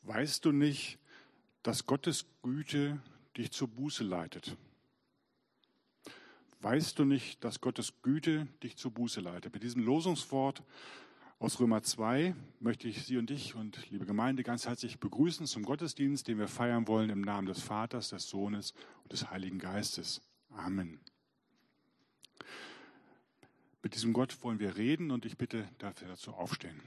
Weißt du nicht, dass Gottes Güte dich zur Buße leitet? Weißt du nicht, dass Gottes Güte dich zur Buße leitet? Mit diesem Losungswort aus Römer 2 möchte ich Sie und dich und liebe Gemeinde ganz herzlich begrüßen zum Gottesdienst, den wir feiern wollen im Namen des Vaters, des Sohnes und des Heiligen Geistes. Amen. Mit diesem Gott wollen wir reden und ich bitte dafür dazu aufstehen.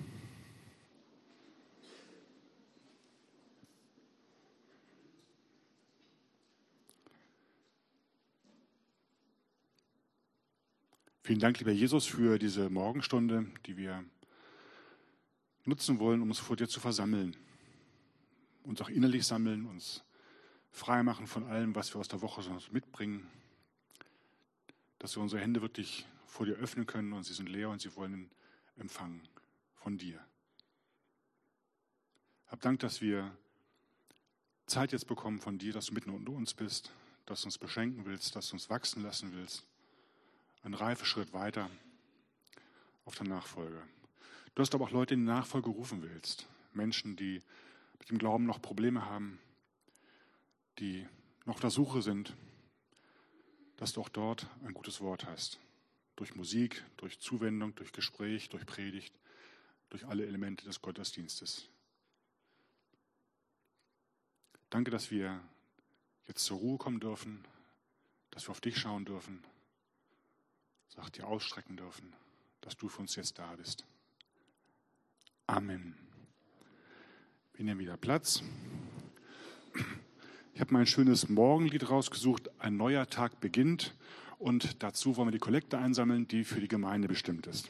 Vielen Dank, lieber Jesus, für diese Morgenstunde, die wir nutzen wollen, um uns vor dir zu versammeln. Uns auch innerlich sammeln, uns frei machen von allem, was wir aus der Woche sonst mitbringen. Dass wir unsere Hände wirklich vor dir öffnen können und sie sind leer und sie wollen empfangen von dir. Hab Dank, dass wir Zeit jetzt bekommen von dir, dass du mitten unter uns bist, dass du uns beschenken willst, dass du uns wachsen lassen willst. Ein Reifeschritt weiter auf der Nachfolge. Du hast aber auch Leute in die Nachfolge rufen willst. Menschen, die mit dem Glauben noch Probleme haben, die noch auf der Suche sind, dass du auch dort ein gutes Wort hast. Durch Musik, durch Zuwendung, durch Gespräch, durch Predigt, durch alle Elemente des Gottesdienstes. Danke, dass wir jetzt zur Ruhe kommen dürfen, dass wir auf dich schauen dürfen, sagt dir ausstrecken dürfen, dass du für uns jetzt da bist. Amen. Wir nehmen wieder Platz. Ich habe mal ein schönes Morgenlied rausgesucht. Ein neuer Tag beginnt. Und dazu wollen wir die Kollekte einsammeln, die für die Gemeinde bestimmt ist.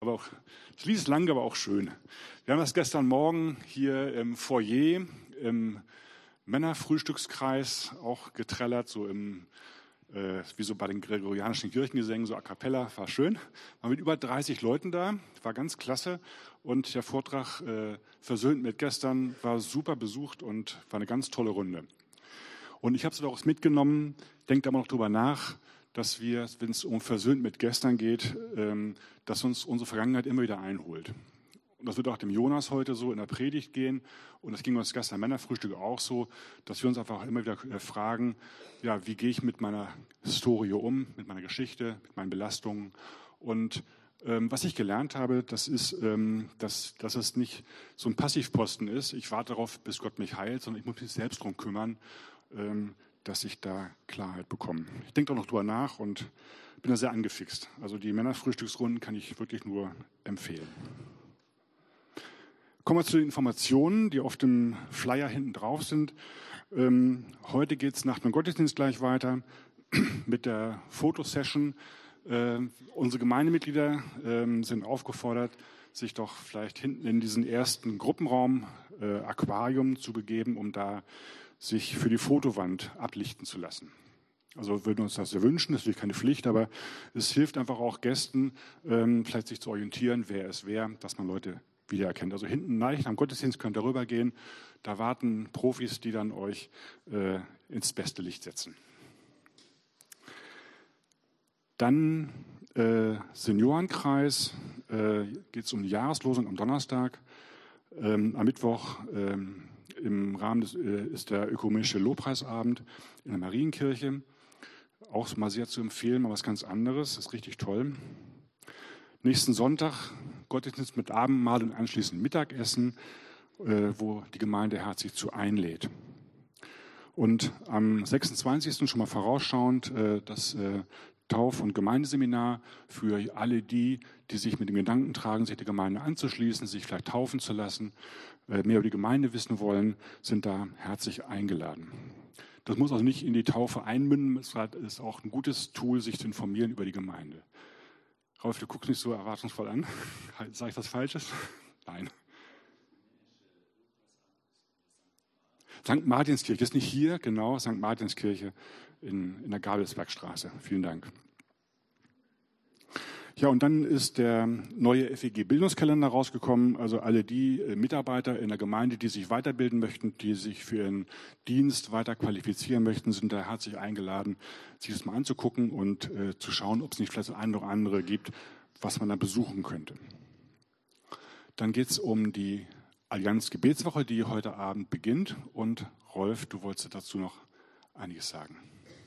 Aber auch, das Lied ist lang, aber auch schön. Wir haben das gestern Morgen hier im Foyer, im Männerfrühstückskreis auch getrellert, so wie so bei den gregorianischen Kirchengesängen, so a cappella, war schön. War mit über 30 Leuten da, war ganz klasse. Und der Vortrag versöhnt mit gestern war super besucht und war eine ganz tolle Runde. Und ich habe es daraus mitgenommen, denkt aber noch drüber nach, dass wir, wenn es um versöhnt mit gestern geht, dass uns unsere Vergangenheit immer wieder einholt. Und das wird auch dem Jonas heute so in der Predigt gehen. Und das ging uns gestern im Männerfrühstück auch so, dass wir uns einfach immer wieder fragen, ja, wie gehe ich mit meiner Historie um, mit meiner Geschichte, mit meinen Belastungen. Und was ich gelernt habe, das ist, dass es nicht so ein Passivposten ist. Ich warte darauf, bis Gott mich heilt, sondern ich muss mich selbst darum kümmern, dass ich da Klarheit bekomme. Ich denke auch noch drüber nach und bin da sehr angefixt. Also die Männerfrühstücksrunden kann ich wirklich nur empfehlen. Kommen wir zu den Informationen, die auf dem Flyer hinten drauf sind. Heute geht es nach dem Gottesdienst gleich weiter mit der Fotosession. Unsere Gemeindemitglieder sind aufgefordert, sich doch vielleicht hinten in diesen ersten Gruppenraum Aquarium zu begeben, um da sich für die Fotowand ablichten zu lassen. Also würden uns das sehr wünschen, das ist natürlich keine Pflicht, aber es hilft einfach auch Gästen, vielleicht sich zu orientieren, wer ist wer, dass man Leute wiedererkennt. Also hinten nach am Gottesdienst könnt ihr rübergehen, da warten Profis, die dann euch ins beste Licht setzen. Dann Seniorenkreis, geht es um die Jahreslosung am Donnerstag. Am Mittwoch im Rahmen ist der ökumenische Lobpreisabend in der Marienkirche. Auch mal sehr zu empfehlen, mal was ganz anderes, das ist richtig toll. Nächsten Sonntag Gottesdienst mit Abendmahl und anschließend Mittagessen, wo die Gemeinde herzlich zu einlädt. Und am 26. schon mal vorausschauend das Tauf- und Gemeindeseminar für alle die sich mit dem Gedanken tragen, sich der Gemeinde anzuschließen, sich vielleicht taufen zu lassen, mehr über die Gemeinde wissen wollen, sind da herzlich eingeladen. Das muss also nicht in die Taufe einmünden, es ist auch ein gutes Tool, sich zu informieren über die Gemeinde. Rolf, du guckst nicht so erwartungsvoll an. Sage ich was Falsches? Nein. St. Martinskirche ist nicht hier, genau, St. Martinskirche in der Gabelsbergstraße. Vielen Dank. Ja, und dann ist der neue FEG-Bildungskalender rausgekommen. Also alle die Mitarbeiter in der Gemeinde, die sich weiterbilden möchten, die sich für ihren Dienst weiter qualifizieren möchten, sind da herzlich eingeladen, sich das mal anzugucken und zu schauen, ob es nicht vielleicht das eine oder andere gibt, was man da besuchen könnte. Dann geht es um die Allianz Gebetswoche, die heute Abend beginnt. Und Rolf, du wolltest dazu noch einiges sagen.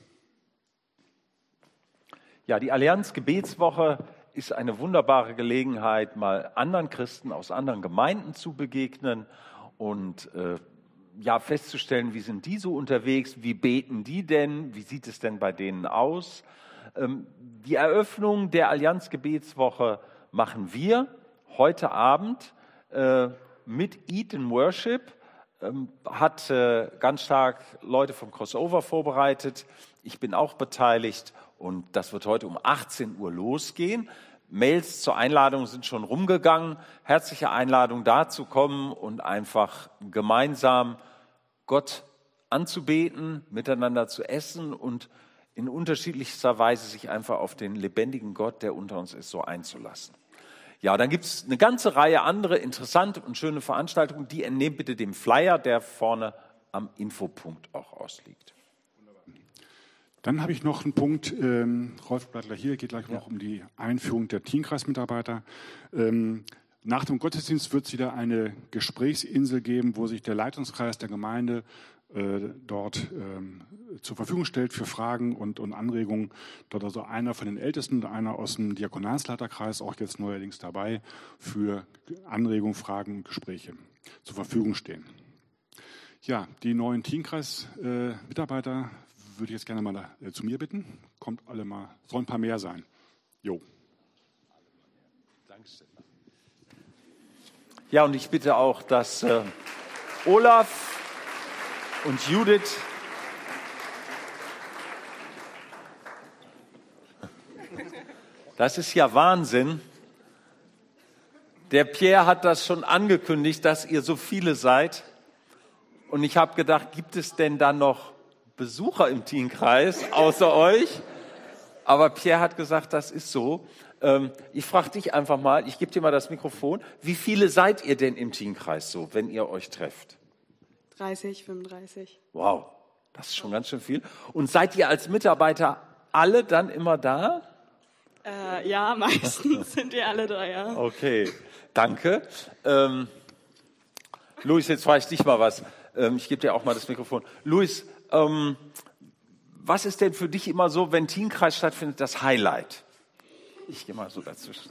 Ja, die Allianz Gebetswoche ist eine wunderbare Gelegenheit, mal anderen Christen aus anderen Gemeinden zu begegnen und festzustellen, wie sind die so unterwegs, wie beten die denn, wie sieht es denn bei denen aus. Die Eröffnung der Allianz Gebetswoche machen wir heute Abend mit Eat and Worship. Hat ganz stark Leute vom Crossover vorbereitet. Ich bin auch beteiligt und das wird heute um 18 Uhr losgehen. Mails zur Einladung sind schon rumgegangen. Herzliche Einladung, da zu kommen und einfach gemeinsam Gott anzubeten, miteinander zu essen und in unterschiedlichster Weise sich einfach auf den lebendigen Gott, der unter uns ist, so einzulassen. Ja, dann gibt es eine ganze Reihe andere interessante und schöne Veranstaltungen. Die entnehmt bitte dem Flyer, der vorne am Infopunkt auch ausliegt. Dann habe ich noch einen Punkt, Rolf bleibt gleich hier, geht gleich noch um die Einführung der Teamkreismitarbeiter. Nach dem Gottesdienst wird es wieder eine Gesprächsinsel geben, wo sich der Leitungskreis der Gemeinde dort zur Verfügung stellt für Fragen und Anregungen. Dort also einer von den Ältesten und einer aus dem Diakonatsleiterkreis, auch jetzt neuerdings dabei, für Anregungen, Fragen und Gespräche zur Verfügung stehen. Ja, die neuen Teamkreis-Mitarbeiter würde ich jetzt gerne mal zu mir bitten. Kommt alle mal, sollen ein paar mehr sein. Jo. Ja, und ich bitte auch, dass Olaf und Judith das ist ja Wahnsinn. Der Pierre hat das schon angekündigt, dass ihr so viele seid. Und ich habe gedacht, gibt es denn da noch Besucher im Teenkreis außer euch? Aber Pierre hat gesagt, das ist so. Ich frage dich einfach mal, ich gebe dir mal das Mikrofon. Wie viele seid ihr denn im Teenkreis so, wenn ihr euch trefft? 30, 35. Wow, das ist schon ganz schön viel. Und seid ihr als Mitarbeiter alle dann immer da? Ja, meistens sind wir alle da, ja. Okay, danke. Luis, jetzt frage ich dich mal was. Ich gebe dir auch mal das Mikrofon. Luis, was ist denn für dich immer so, wenn Teenkreis stattfindet, das Highlight? Ich gehe mal so dazwischen.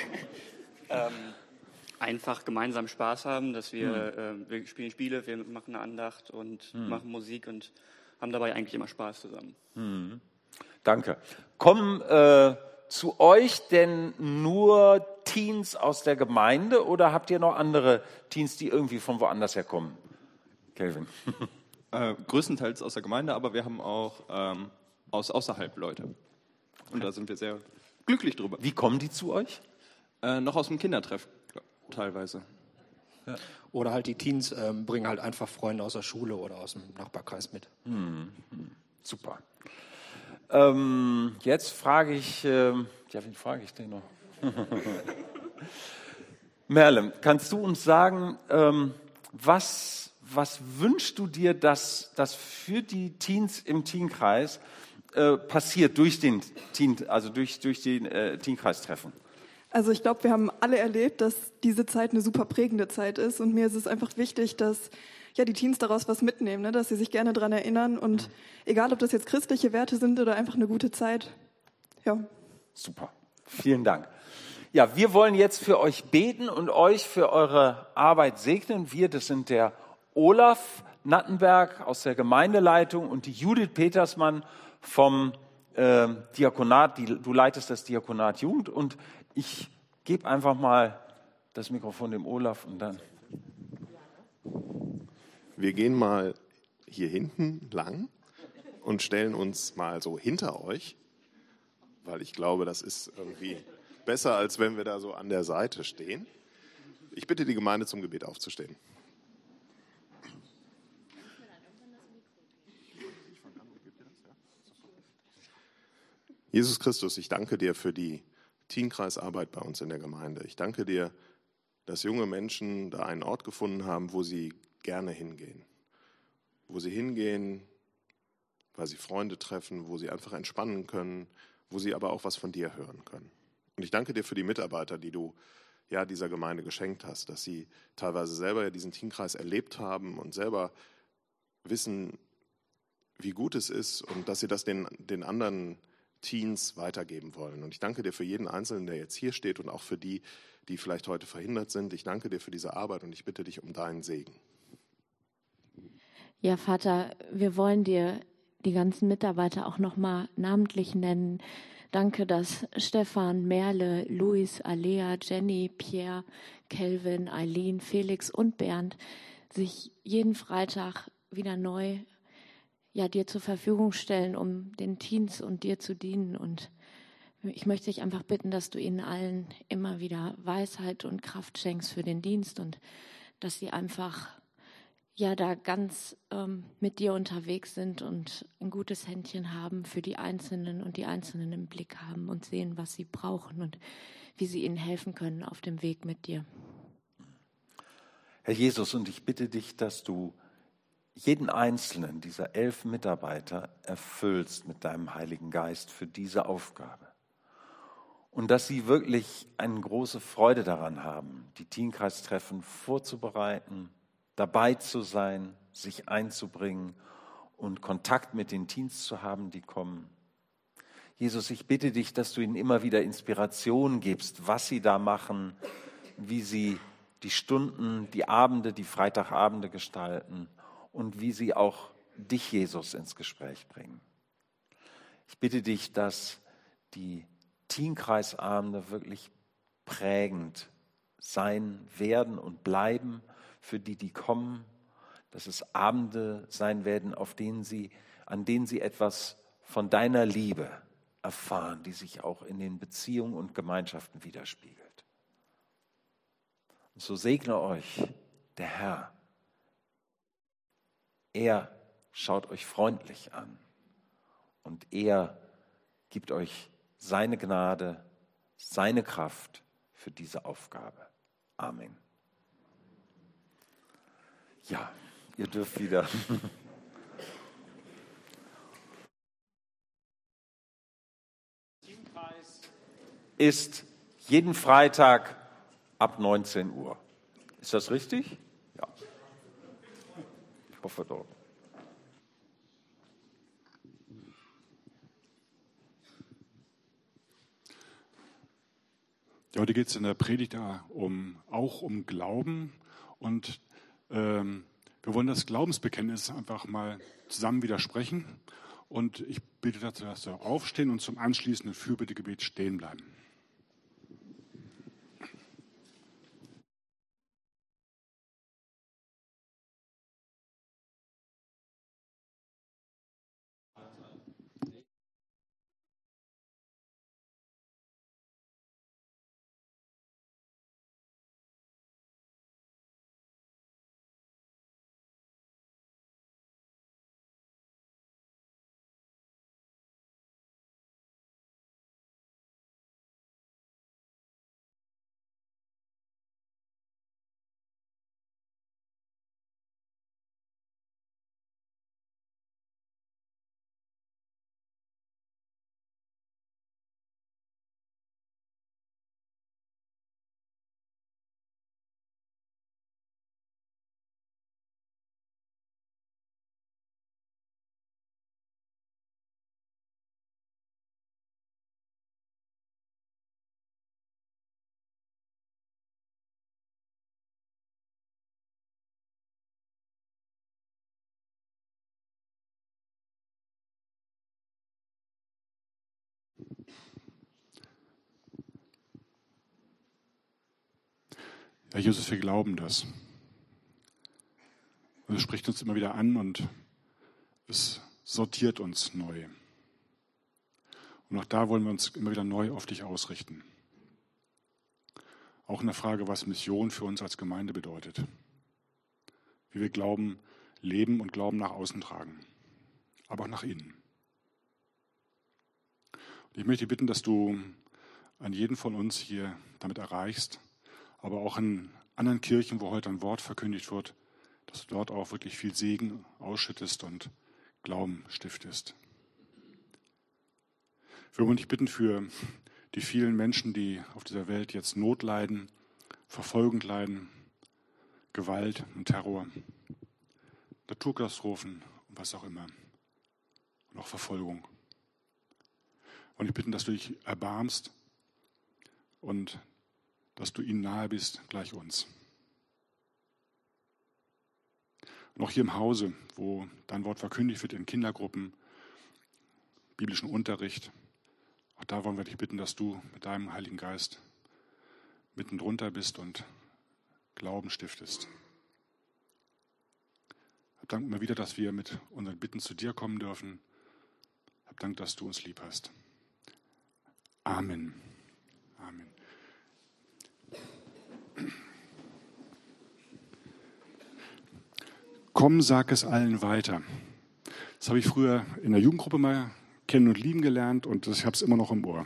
Einfach gemeinsam Spaß haben, dass wir spielen Spiele, wir machen eine Andacht und machen Musik und haben dabei eigentlich immer Spaß zusammen. Danke. Kommen zu euch denn nur Teens aus der Gemeinde oder habt ihr noch andere Teens, die irgendwie von woanders herkommen? Kelvin. Größtenteils aus der Gemeinde, aber wir haben auch außerhalb Leute. Und da sind wir sehr glücklich drüber. Wie kommen die zu euch? Noch aus dem Kindertreff teilweise. Ja. Oder halt die Teens bringen halt einfach Freunde aus der Schule oder aus dem Nachbarkreis mit. Super. Jetzt frage ich, wen frage ich denn noch? Merle, kannst du uns sagen, was wünschst du dir, dass für die Teens im Teenkreis passiert durch den Teenkreistreffen? Also ich glaube, wir haben alle erlebt, dass diese Zeit eine super prägende Zeit ist und mir ist es einfach wichtig, dass ja die Teens daraus was mitnehmen, ne? Dass sie sich gerne daran erinnern und egal, ob das jetzt christliche Werte sind oder einfach eine gute Zeit. Ja. Super, vielen Dank. Ja, wir wollen jetzt für euch beten und euch für eure Arbeit segnen. Wir, das sind der Olaf Nattenberg aus der Gemeindeleitung und die Judith Petersmann vom Diakonat. Du leitest das Diakonat Jugend und ich gebe einfach mal das Mikrofon dem Olaf und dann. Wir gehen mal hier hinten lang und stellen uns mal so hinter euch, weil ich glaube, das ist irgendwie besser, als wenn wir da so an der Seite stehen. Ich bitte die Gemeinde zum Gebet aufzustehen. Jesus Christus, ich danke dir für die Teenkreisarbeit bei uns in der Gemeinde. Ich danke dir, dass junge Menschen da einen Ort gefunden haben, wo sie gerne hingehen. Wo sie hingehen, weil sie Freunde treffen, wo sie einfach entspannen können, wo sie aber auch was von dir hören können. Und ich danke dir für die Mitarbeiter, die du ja dieser Gemeinde geschenkt hast, dass sie teilweise selber ja diesen Teenkreis erlebt haben und selber wissen, wie gut es ist und dass sie das den anderen Teens weitergeben wollen. Und ich danke dir für jeden Einzelnen, der jetzt hier steht und auch für die, die vielleicht heute verhindert sind. Ich danke dir für diese Arbeit und ich bitte dich um deinen Segen. Ja, Vater, wir wollen dir die ganzen Mitarbeiter auch nochmal namentlich nennen. Danke, dass Stefan, Merle, Luis, Alea, Jenny, Pierre, Kelvin, Eileen, Felix und Bernd sich jeden Freitag wieder neu dir zur Verfügung stellen, um den Teens und dir zu dienen. Und ich möchte dich einfach bitten, dass du ihnen allen immer wieder Weisheit und Kraft schenkst für den Dienst und dass sie einfach da ganz mit dir unterwegs sind und ein gutes Händchen haben für die Einzelnen und die Einzelnen im Blick haben und sehen, was sie brauchen und wie sie ihnen helfen können auf dem Weg mit dir. Herr Jesus, und ich bitte dich, dass du jeden einzelnen dieser 11 Mitarbeiter erfüllst mit deinem Heiligen Geist für diese Aufgabe. Und dass sie wirklich eine große Freude daran haben, die Teenkreistreffen vorzubereiten, dabei zu sein, sich einzubringen und Kontakt mit den Teens zu haben, die kommen. Jesus, ich bitte dich, dass du ihnen immer wieder Inspiration gibst, was sie da machen, wie sie die Stunden, die Abende, die Freitagabende gestalten und wie sie auch dich, Jesus, ins Gespräch bringen. Ich bitte dich, dass die Teenkreisabende wirklich prägend sein werden und bleiben für die, die kommen, dass es Abende sein werden, an denen sie etwas von deiner Liebe erfahren, die sich auch in den Beziehungen und Gemeinschaften widerspiegelt. So segne euch der Herr. Er schaut euch freundlich an und er gibt euch seine Gnade, seine Kraft für diese Aufgabe. Amen. Ja, ihr dürft wieder. Teamkreis ist jeden Freitag ab 19 Uhr. Ist das richtig? Ja. Ich hoffe doch. Ja, heute geht es in der Predigt auch um Glauben und wir wollen das Glaubensbekenntnis einfach mal zusammen widersprechen und ich bitte dazu, dass wir aufstehen und zum anschließenden Fürbittegebet stehen bleiben. Ja, Jesus, wir glauben das. Und es spricht uns immer wieder an und es sortiert uns neu. Und auch da wollen wir uns immer wieder neu auf dich ausrichten. Auch in der Frage, was Mission für uns als Gemeinde bedeutet. Wie wir Glauben leben und Glauben nach außen tragen, aber auch nach innen. Und ich möchte dich bitten, dass du an jeden von uns hier damit erreichst, aber auch in anderen Kirchen, wo heute ein Wort verkündigt wird, dass du dort auch wirklich viel Segen ausschüttest und Glauben stiftest. Wir wollen dich bitten für die vielen Menschen, die auf dieser Welt jetzt Not leiden, Verfolgung leiden, Gewalt und Terror, Naturkatastrophen und was auch immer. Und auch Verfolgung. Und ich bitten, dass du dich erbarmst und dass du ihnen nahe bist, gleich uns. Und auch hier im Hause, wo dein Wort verkündigt wird, in Kindergruppen, biblischen Unterricht, auch da wollen wir dich bitten, dass du mit deinem Heiligen Geist mitten drunter bist und Glauben stiftest. Hab Dank immer wieder, dass wir mit unseren Bitten zu dir kommen dürfen. Hab Dank, dass du uns lieb hast. Amen. Amen. Komm, sag es allen weiter. Das habe ich früher in der Jugendgruppe mal kennen und lieben gelernt und ich habe es immer noch im Ohr.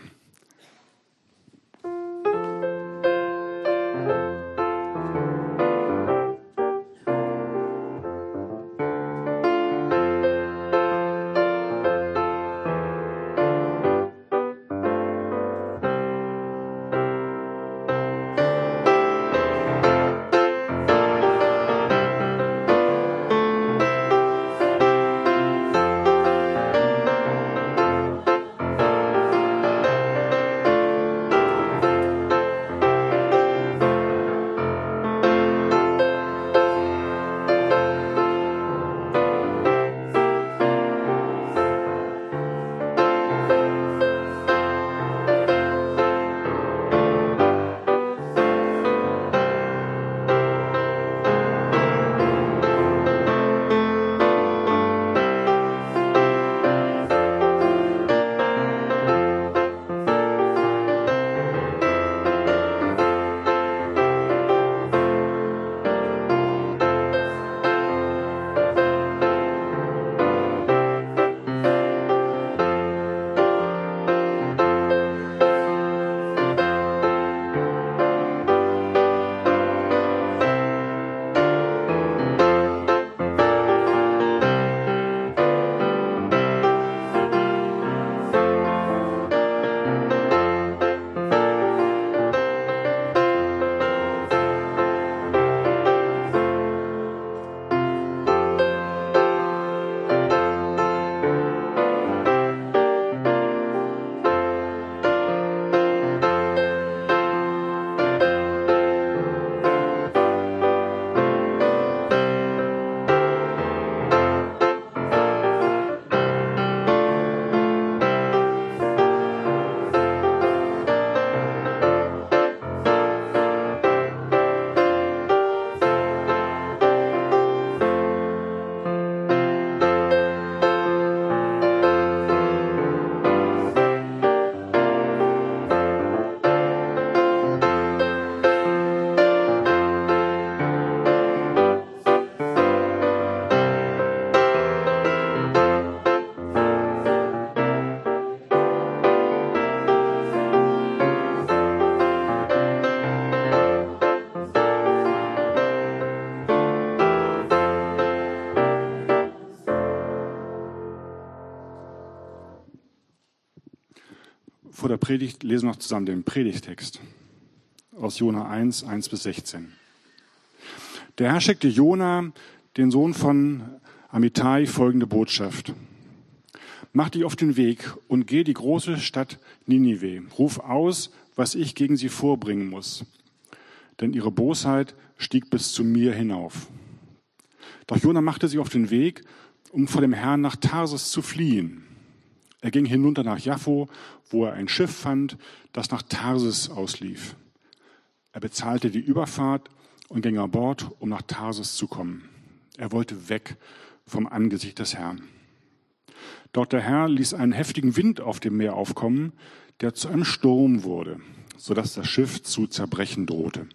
vor der Predigt lesen wir noch zusammen den Predigtext aus Jona 1, 1-16. Der Herr schickte Jona, den Sohn von Amittai, folgende Botschaft. Mach dich auf den Weg und geh die große Stadt Ninive. Ruf aus, was ich gegen sie vorbringen muss. Denn ihre Bosheit stieg bis zu mir hinauf. Doch Jona machte sich auf den Weg, um vor dem Herrn nach Tarsis zu fliehen. Er ging hinunter nach Jaffo, wo er ein Schiff fand, das nach Tarsis auslief. Er bezahlte die Überfahrt und ging an Bord, um nach Tarsis zu kommen. Er wollte weg vom Angesicht des Herrn. Doch der Herr ließ einen heftigen Wind auf dem Meer aufkommen, der zu einem Sturm wurde, sodass das Schiff zu zerbrechen drohte.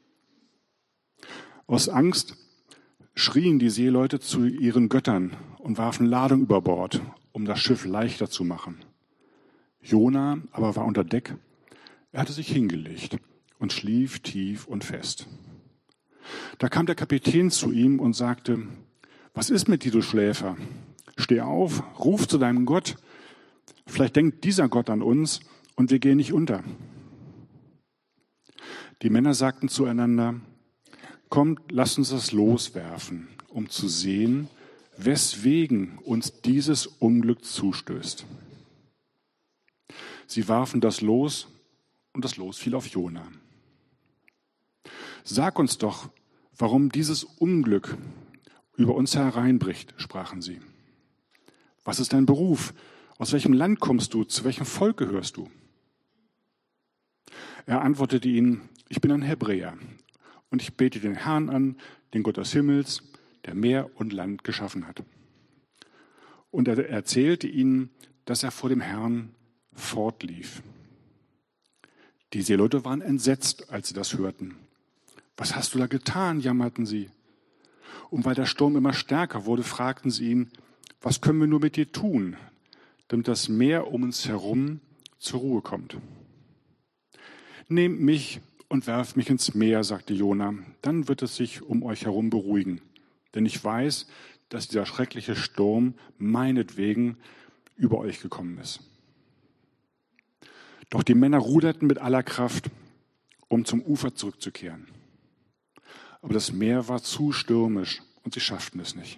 Aus Angst schrien die Seeleute zu ihren Göttern und warfen Ladung über Bord, um das Schiff leichter zu machen. Jona aber war unter Deck. Er hatte sich hingelegt und schlief tief und fest. Da kam der Kapitän zu ihm und sagte, was ist mit dir, du Schläfer? Steh auf, ruf zu deinem Gott. Vielleicht denkt dieser Gott an uns und wir gehen nicht unter. Die Männer sagten zueinander, kommt, lasst uns das Los werfen, um zu sehen, weswegen uns dieses Unglück zustößt. Sie warfen das Los und das Los fiel auf Jona. Sag uns doch, warum dieses Unglück über uns hereinbricht, sprachen sie. Was ist dein Beruf? Aus welchem Land kommst du? Zu welchem Volk gehörst du? Er antwortete ihnen, ich bin ein Hebräer und ich bete den Herrn an, den Gott des Himmels, der Meer und Land geschaffen hat. Und er erzählte ihnen, dass er vor dem Herrn fortlief. Die Seeleute waren entsetzt, als sie das hörten. Was hast du da getan, jammerten sie. Und weil der Sturm immer stärker wurde, fragten sie ihn, was können wir nur mit dir tun, damit das Meer um uns herum zur Ruhe kommt? Nehmt mich und werft mich ins Meer, sagte Jona, dann wird es sich um euch herum beruhigen. Denn ich weiß, dass dieser schreckliche Sturm meinetwegen über euch gekommen ist. Doch die Männer ruderten mit aller Kraft, um zum Ufer zurückzukehren. Aber das Meer war zu stürmisch und sie schafften es nicht.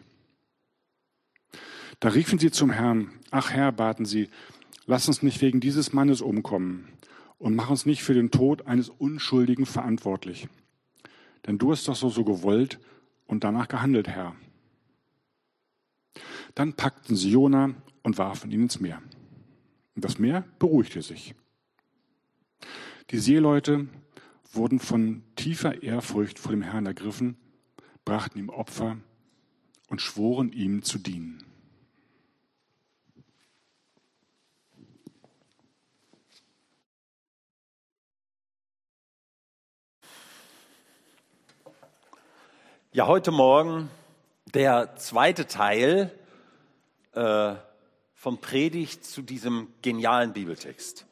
Da riefen sie zum Herrn, ach Herr, baten sie, lass uns nicht wegen dieses Mannes umkommen und mach uns nicht für den Tod eines Unschuldigen verantwortlich. Denn du hast doch so gewollt und danach gehandelt, Herr. Dann packten sie Jona und warfen ihn ins Meer. Und das Meer beruhigte sich. Die Seeleute wurden von tiefer Ehrfurcht vor dem Herrn ergriffen, brachten ihm Opfer und schworen ihm zu dienen. Ja, heute Morgen der zweite Teil von Predigt zu diesem genialen Bibeltext.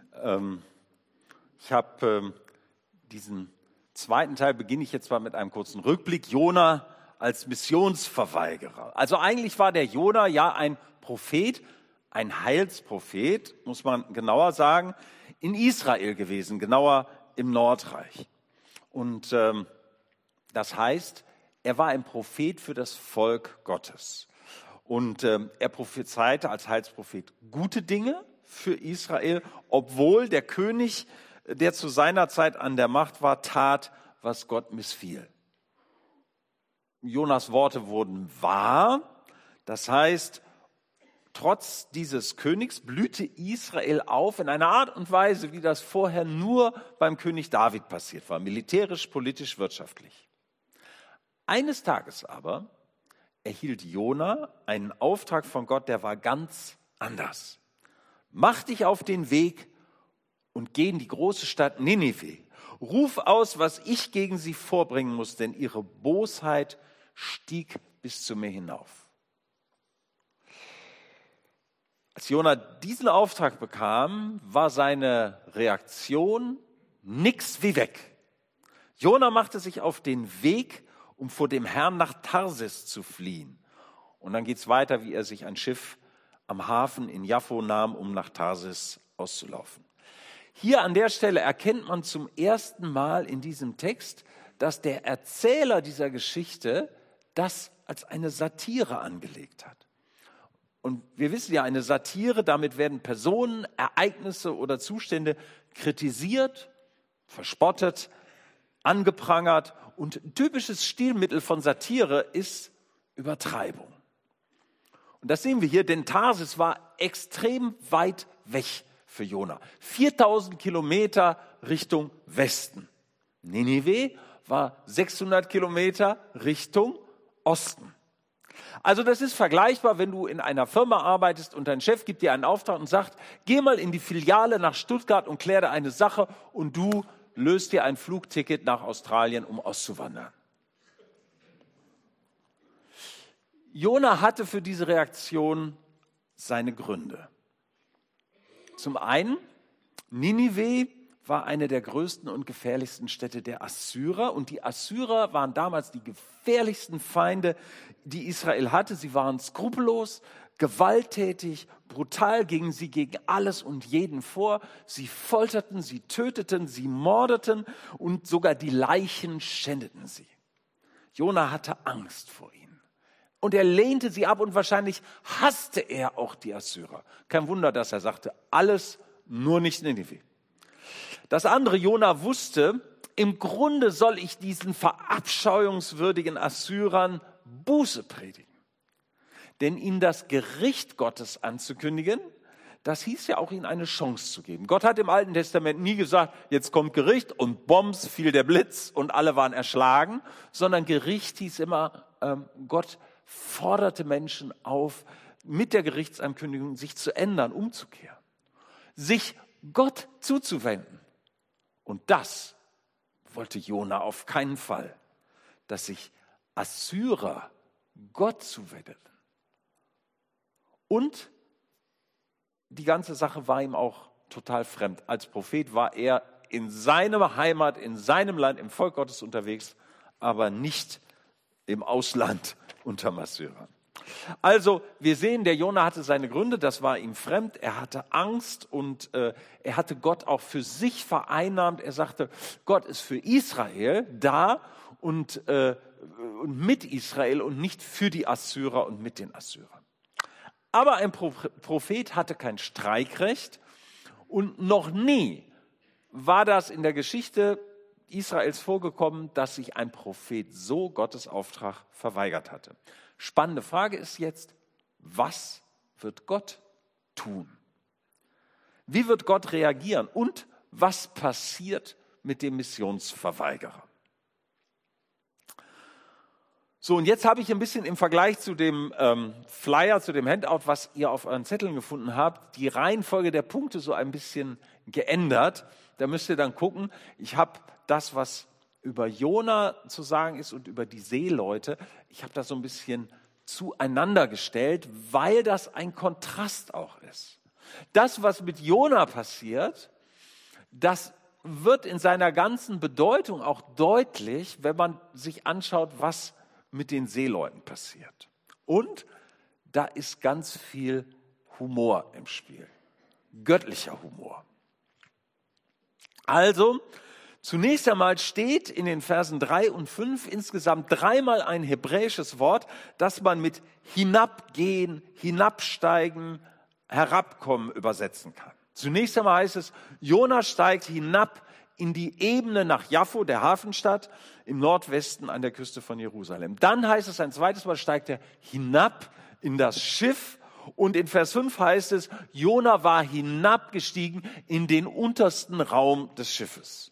Ich habe diesen zweiten Teil, beginne ich jetzt mal mit einem kurzen Rückblick. Jona als Missionsverweigerer. Also eigentlich war der Jona ja ein Prophet, ein Heilsprophet, muss man genauer sagen, in Israel gewesen, genauer im Nordreich. Und das heißt, er war ein Prophet für das Volk Gottes. Und er prophezeite als Heilsprophet gute Dinge für Israel, obwohl der König, der zu seiner Zeit an der Macht war, tat, was Gott missfiel. Jonas Worte wurden wahr. Das heißt, trotz dieses Königs blühte Israel auf in einer Art und Weise, wie das vorher nur beim König David passiert war, militärisch, politisch, wirtschaftlich. Eines Tages aber erhielt Jona einen Auftrag von Gott, der war ganz anders. Mach dich auf den Weg und geh in die große Stadt Ninive. Ruf aus, was ich gegen sie vorbringen muss, denn ihre Bosheit stieg bis zu mir hinauf. Als Jona diesen Auftrag bekam, war seine Reaktion nix wie weg. Jona machte sich auf den Weg, um vor dem Herrn nach Tarsis zu fliehen. Und dann geht es weiter, wie er sich ein Schiff am Hafen in Jaffo nahm, um nach Tarsis auszulaufen. Hier an der Stelle erkennt man zum ersten Mal in diesem Text, dass der Erzähler dieser Geschichte das als eine Satire angelegt hat. Und wir wissen ja, eine Satire, damit werden Personen, Ereignisse oder Zustände kritisiert, verspottet, angeprangert. Und ein typisches Stilmittel von Satire ist Übertreibung. Und das sehen wir hier, denn Tarsis war extrem weit weg für Jona. 4000 Kilometer Richtung Westen. Ninive war 600 Kilometer Richtung Osten. Also das ist vergleichbar, wenn du in einer Firma arbeitest und dein Chef gibt dir einen Auftrag und sagt, geh mal in die Filiale nach Stuttgart und kläre eine Sache und du löst dir ein Flugticket nach Australien, um auszuwandern. Jona hatte für diese Reaktion seine Gründe. Zum einen, Ninive war eine der größten und gefährlichsten Städte der Assyrer. Und die Assyrer waren damals die gefährlichsten Feinde, die Israel hatte. Sie waren skrupellos, gewalttätig, brutal gingen sie gegen alles und jeden vor. Sie folterten, sie töteten, sie mordeten und sogar die Leichen schändeten sie. Jona hatte Angst vor ihnen. Und er lehnte sie ab und wahrscheinlich hasste er auch die Assyrer. Kein Wunder, dass er sagte, alles, nur nicht Ninive. Das andere, Jona wusste, im Grunde soll ich diesen verabscheuungswürdigen Assyrern Buße predigen. Denn ihnen das Gericht Gottes anzukündigen, das hieß ja auch, ihnen eine Chance zu geben. Gott hat im Alten Testament nie gesagt, jetzt kommt Gericht und bombs fiel der Blitz und alle waren erschlagen, sondern Gericht hieß immer, Gott forderte Menschen auf, mit der Gerichtsankündigung sich zu ändern, umzukehren, sich Gott zuzuwenden. Und das wollte Jona auf keinen Fall, dass sich Assyrer Gott zuwendeten. Und die ganze Sache war ihm auch total fremd. Als Prophet war er in seiner Heimat, in seinem Land, im Volk Gottes unterwegs, aber nicht im Ausland unter Assyrern. Also wir sehen, der Jona hatte seine Gründe, das war ihm fremd, er hatte Angst und er hatte Gott auch für sich vereinnahmt. Er sagte, Gott ist für Israel da und mit Israel und nicht für die Assyrer und mit den Assyrern. Aber ein Prophet hatte kein Streikrecht und noch nie war das in der Geschichte Israels vorgekommen, dass sich ein Prophet so Gottes Auftrag verweigert hatte. Spannende Frage ist jetzt, was wird Gott tun? Wie wird Gott reagieren? Und was passiert mit dem Missionsverweigerer? So, und jetzt habe ich ein bisschen im Vergleich zu dem Flyer, zu dem Handout, was ihr auf euren Zetteln gefunden habt, die Reihenfolge der Punkte so ein bisschen geändert. Da müsst ihr dann gucken, ich habe das, was über Jona zu sagen ist und über die Seeleute, ich habe das so ein bisschen zueinander gestellt, weil das ein Kontrast auch ist. Das, was mit Jona passiert, das wird in seiner ganzen Bedeutung auch deutlich, wenn man sich anschaut, was mit den Seeleuten passiert. Und da ist ganz viel Humor im Spiel, göttlicher Humor. Also, zunächst einmal steht in den Versen 3 und 5 insgesamt dreimal ein hebräisches Wort, das man mit hinabgehen, hinabsteigen, herabkommen übersetzen kann. Zunächst einmal heißt es, Jona steigt hinab in die Ebene nach Jaffo, der Hafenstadt, im Nordwesten an der Küste von Jerusalem. Dann heißt es ein zweites Mal, steigt er hinab in das Schiff. Und in Vers 5 heißt es, Jona war hinabgestiegen in den untersten Raum des Schiffes.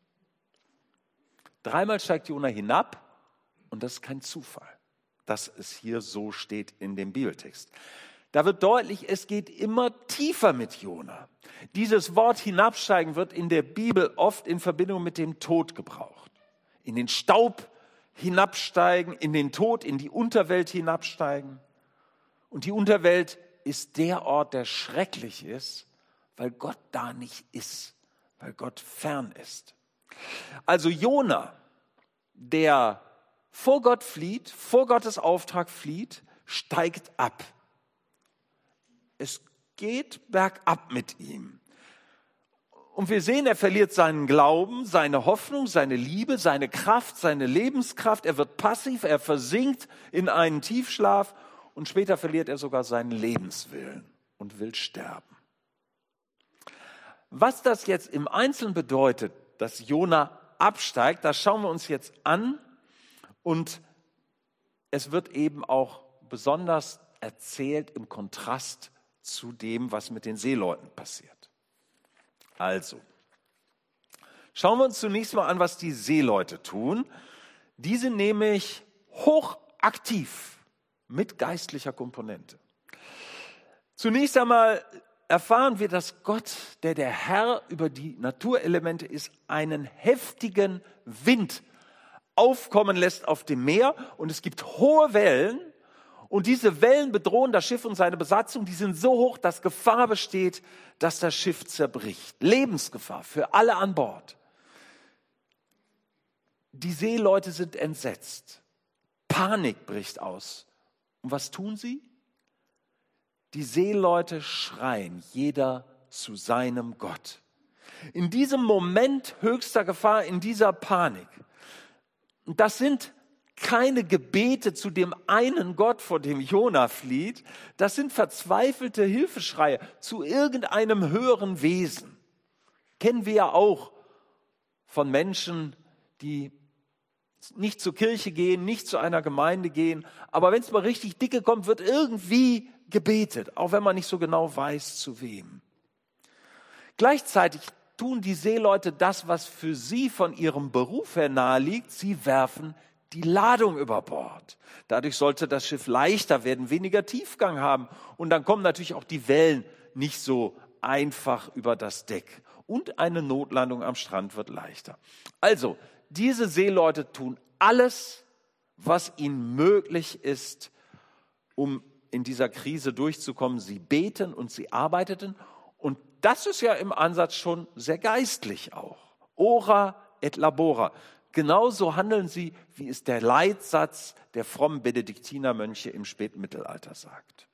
Dreimal steigt Jona hinab und das ist kein Zufall, dass es hier so steht in dem Bibeltext. Da wird deutlich, es geht immer tiefer mit Jona. Dieses Wort hinabsteigen wird in der Bibel oft in Verbindung mit dem Tod gebraucht. In den Staub hinabsteigen, in den Tod, in die Unterwelt hinabsteigen. Und die Unterwelt ist der Ort, der schrecklich ist, weil Gott da nicht ist, weil Gott fern ist. Also Jona, der vor Gott flieht, vor Gottes Auftrag flieht, steigt ab. Es geht bergab mit ihm. Und wir sehen, er verliert seinen Glauben, seine Hoffnung, seine Liebe, seine Kraft, seine Lebenskraft. Er wird passiv, er versinkt in einen Tiefschlaf und später verliert er sogar seinen Lebenswillen und will sterben. Was das jetzt im Einzelnen bedeutet, dass Jona absteigt, das schauen wir uns jetzt an. Und es wird eben auch besonders erzählt im Kontrast zu dem, was mit den Seeleuten passiert. Also, schauen wir uns zunächst mal an, was die Seeleute tun. Die sind nämlich hochaktiv mit geistlicher Komponente. Zunächst einmal erfahren wir, dass Gott, der Herr über die Naturelemente ist, einen heftigen Wind aufkommen lässt auf dem Meer und es gibt hohe Wellen und diese Wellen bedrohen das Schiff und seine Besatzung. Die sind so hoch, dass Gefahr besteht, dass das Schiff zerbricht. Lebensgefahr für alle an Bord. Die Seeleute sind entsetzt. Panik bricht aus. Und was tun sie? Die Seeleute schreien, jeder zu seinem Gott. In diesem Moment höchster Gefahr, in dieser Panik. Und das sind keine Gebete zu dem einen Gott, vor dem Jona flieht. Das sind verzweifelte Hilfeschreie zu irgendeinem höheren Wesen. Kennen wir ja auch von Menschen, die nicht zur Kirche gehen, nicht zu einer Gemeinde gehen. Aber wenn es mal richtig dicke kommt, wird irgendwie gebetet, auch wenn man nicht so genau weiß, zu wem. Gleichzeitig tun die Seeleute das, was für sie von ihrem Beruf her naheliegt. Sie werfen die Ladung über Bord. Dadurch sollte das Schiff leichter werden, weniger Tiefgang haben. Und dann kommen natürlich auch die Wellen nicht so einfach über das Deck. Und eine Notlandung am Strand wird leichter. Also, diese Seeleute tun alles, was ihnen möglich ist, um in dieser Krise durchzukommen. Sie beten und sie arbeiteten. Und das ist ja im Ansatz schon sehr geistlich auch. Ora et labora. Genauso handeln sie, wie es der Leitsatz der frommen Benediktinermönche im späten Mittelalter sagt.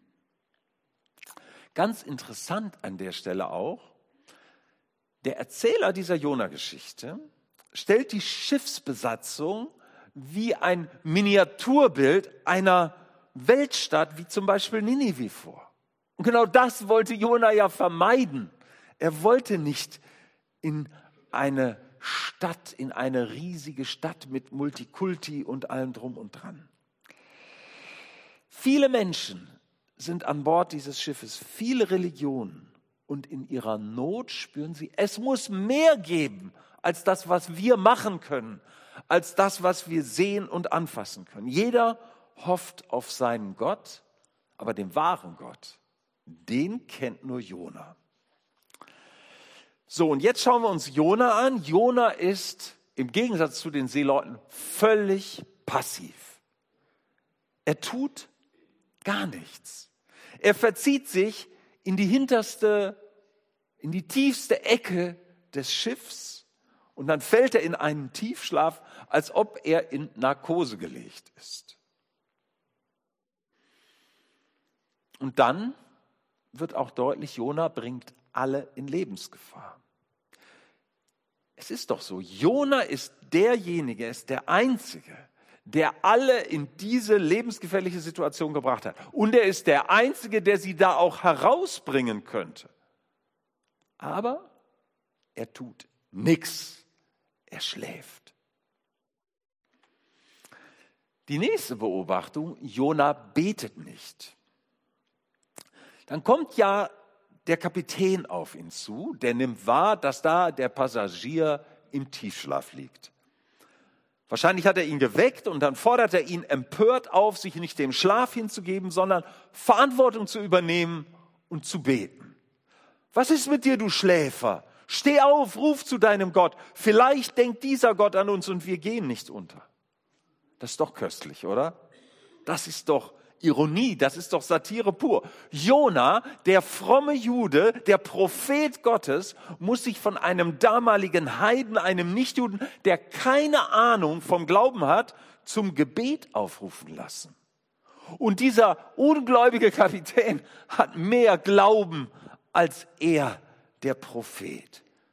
Ganz interessant an der Stelle auch, der Erzähler dieser Jona-Geschichte stellt die Schiffsbesatzung wie ein Miniaturbild einer Weltstadt, wie zum Beispiel Ninive vor. Und genau das wollte Jona ja vermeiden. Er wollte nicht in eine Stadt, in eine riesige Stadt mit Multikulti und allem drum und dran. Viele Menschen sind an Bord dieses Schiffes, viele Religionen. Und in ihrer Not spüren sie, es muss mehr geben als das, was wir machen können, als das, was wir sehen und anfassen können. Jeder hofft auf seinen Gott, aber den wahren Gott, den kennt nur Jona. So, und jetzt schauen wir uns Jona an. Jona ist im Gegensatz zu den Seeleuten völlig passiv. Er tut gar nichts. Er verzieht sich in die hinterste, in die tiefste Ecke des Schiffs und dann fällt er in einen Tiefschlaf, als ob er in Narkose gelegt ist. Und dann wird auch deutlich, Jona bringt alle in Lebensgefahr. Es ist doch so, Jona ist derjenige, ist der Einzige, der alle in diese lebensgefährliche Situation gebracht hat. Und er ist der Einzige, der sie da auch herausbringen könnte. Aber er tut nichts. Er schläft. Die nächste Beobachtung, Jona betet nicht. Dann kommt ja der Kapitän auf ihn zu, der nimmt wahr, dass da der Passagier im Tiefschlaf liegt. Wahrscheinlich hat er ihn geweckt und dann fordert er ihn empört auf, sich nicht dem Schlaf hinzugeben, sondern Verantwortung zu übernehmen und zu beten. Was ist mit dir, du Schläfer? Steh auf, ruf zu deinem Gott. Vielleicht denkt dieser Gott an uns und wir gehen nicht unter. Das ist doch köstlich, oder? Das ist doch Ironie, das ist doch Satire pur. Jona, der fromme Jude, der Prophet Gottes, muss sich von einem damaligen Heiden, einem Nichtjuden, der keine Ahnung vom Glauben hat, zum Gebet aufrufen lassen. Und dieser ungläubige Kapitän hat mehr Glauben als er, der Prophet.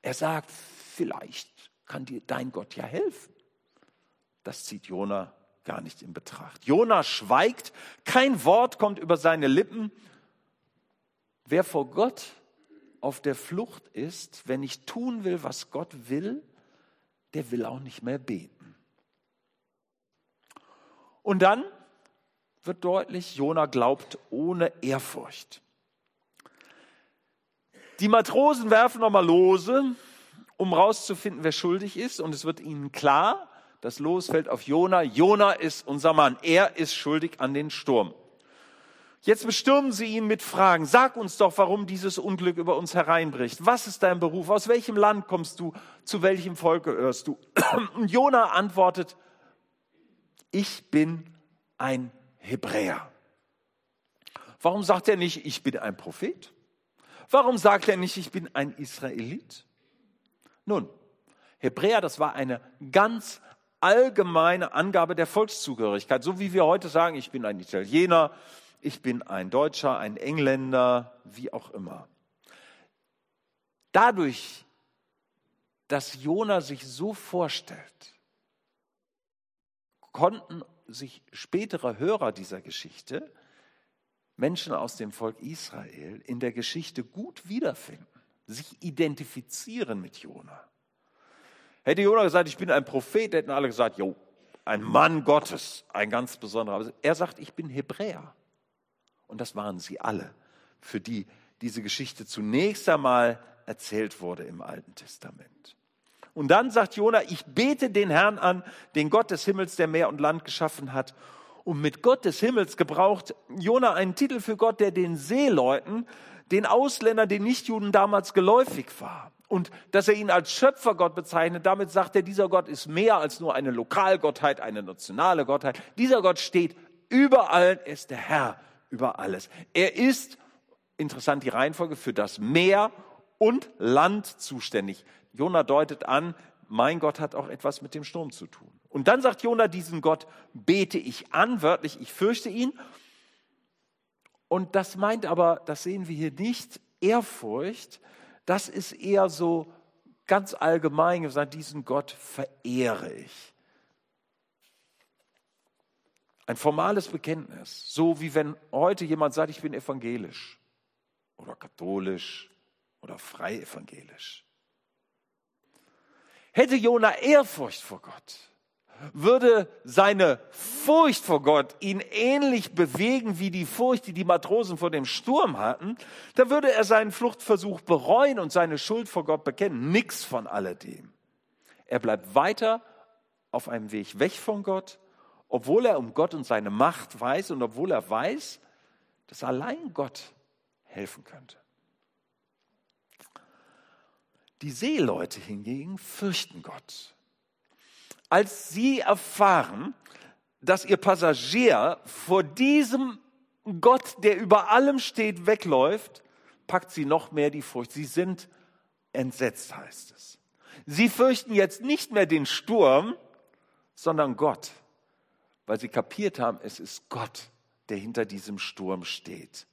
Er sagt, vielleicht kann dir dein Gott ja helfen. Das zieht Jona gar nicht in Betracht. Jona schweigt, kein Wort kommt über seine Lippen. Wer vor Gott auf der Flucht ist, wenn ich tun will, was Gott will, der will auch nicht mehr beten. Und dann wird deutlich, Jona glaubt ohne Ehrfurcht. Die Matrosen werfen nochmal Lose, um rauszufinden, wer schuldig ist. Und es wird ihnen klar, das Los fällt auf Jona. Jona ist unser Mann. Er ist schuldig an den Sturm. Jetzt bestürmen sie ihn mit Fragen. Sag uns doch, warum dieses Unglück über uns hereinbricht. Was ist dein Beruf? Aus welchem Land kommst du? Zu welchem Volk gehörst du? Und Jona antwortet, ich bin ein Hebräer. Warum sagt er nicht, ich bin ein Prophet? Warum sagt er nicht, ich bin ein Israelit? Nun, Hebräer, das war eine ganz allgemeine Angabe der Volkszugehörigkeit. So wie wir heute sagen, ich bin ein Italiener, ich bin ein Deutscher, ein Engländer, wie auch immer. Dadurch, dass Jona sich so vorstellt, konnten sich spätere Hörer dieser Geschichte, Menschen aus dem Volk Israel, in der Geschichte gut wiederfinden, sich identifizieren mit Jona. Hätte Jona gesagt, ich bin ein Prophet, hätten alle gesagt, jo, ein Mann Gottes, ein ganz besonderer. Aber er sagt, ich bin Hebräer. Und das waren sie alle, für die diese Geschichte zunächst einmal erzählt wurde im Alten Testament. Und dann sagt Jona, ich bete den Herrn an, den Gott des Himmels, der Meer und Land geschaffen hat. Und mit Gott des Himmels gebraucht Jona einen Titel für Gott, der den Seeleuten, den Ausländern, den Nichtjuden damals geläufig war. Und dass er ihn als Schöpfergott bezeichnet, damit sagt er, dieser Gott ist mehr als nur eine Lokalgottheit, eine nationale Gottheit. Dieser Gott steht überall, er ist der Herr über alles. Er ist, interessant die Reihenfolge, für das Meer und Land zuständig. Jona deutet an, mein Gott hat auch etwas mit dem Sturm zu tun. Und dann sagt Jona, diesen Gott bete ich an, wörtlich, ich fürchte ihn. Und das meint aber, das sehen wir hier nicht, Ehrfurcht. Das ist eher so ganz allgemein gesagt, diesen Gott verehre ich. Ein formales Bekenntnis, so wie wenn heute jemand sagt, ich bin evangelisch oder katholisch oder frei evangelisch. Hätte Jona Ehrfurcht vor Gott, würde seine Furcht vor Gott ihn ähnlich bewegen wie die Furcht, die die Matrosen vor dem Sturm hatten, dann würde er seinen Fluchtversuch bereuen und seine Schuld vor Gott bekennen. Nichts von alledem. Er bleibt weiter auf einem Weg weg von Gott, obwohl er um Gott und seine Macht weiß und obwohl er weiß, dass allein Gott helfen könnte. Die Seeleute hingegen fürchten Gott. Als sie erfahren, dass ihr Passagier vor diesem Gott, der über allem steht, wegläuft, packt sie noch mehr die Furcht. Sie sind entsetzt, heißt es. Sie fürchten jetzt nicht mehr den Sturm, sondern Gott, weil sie kapiert haben, es ist Gott, der hinter diesem Sturm steht.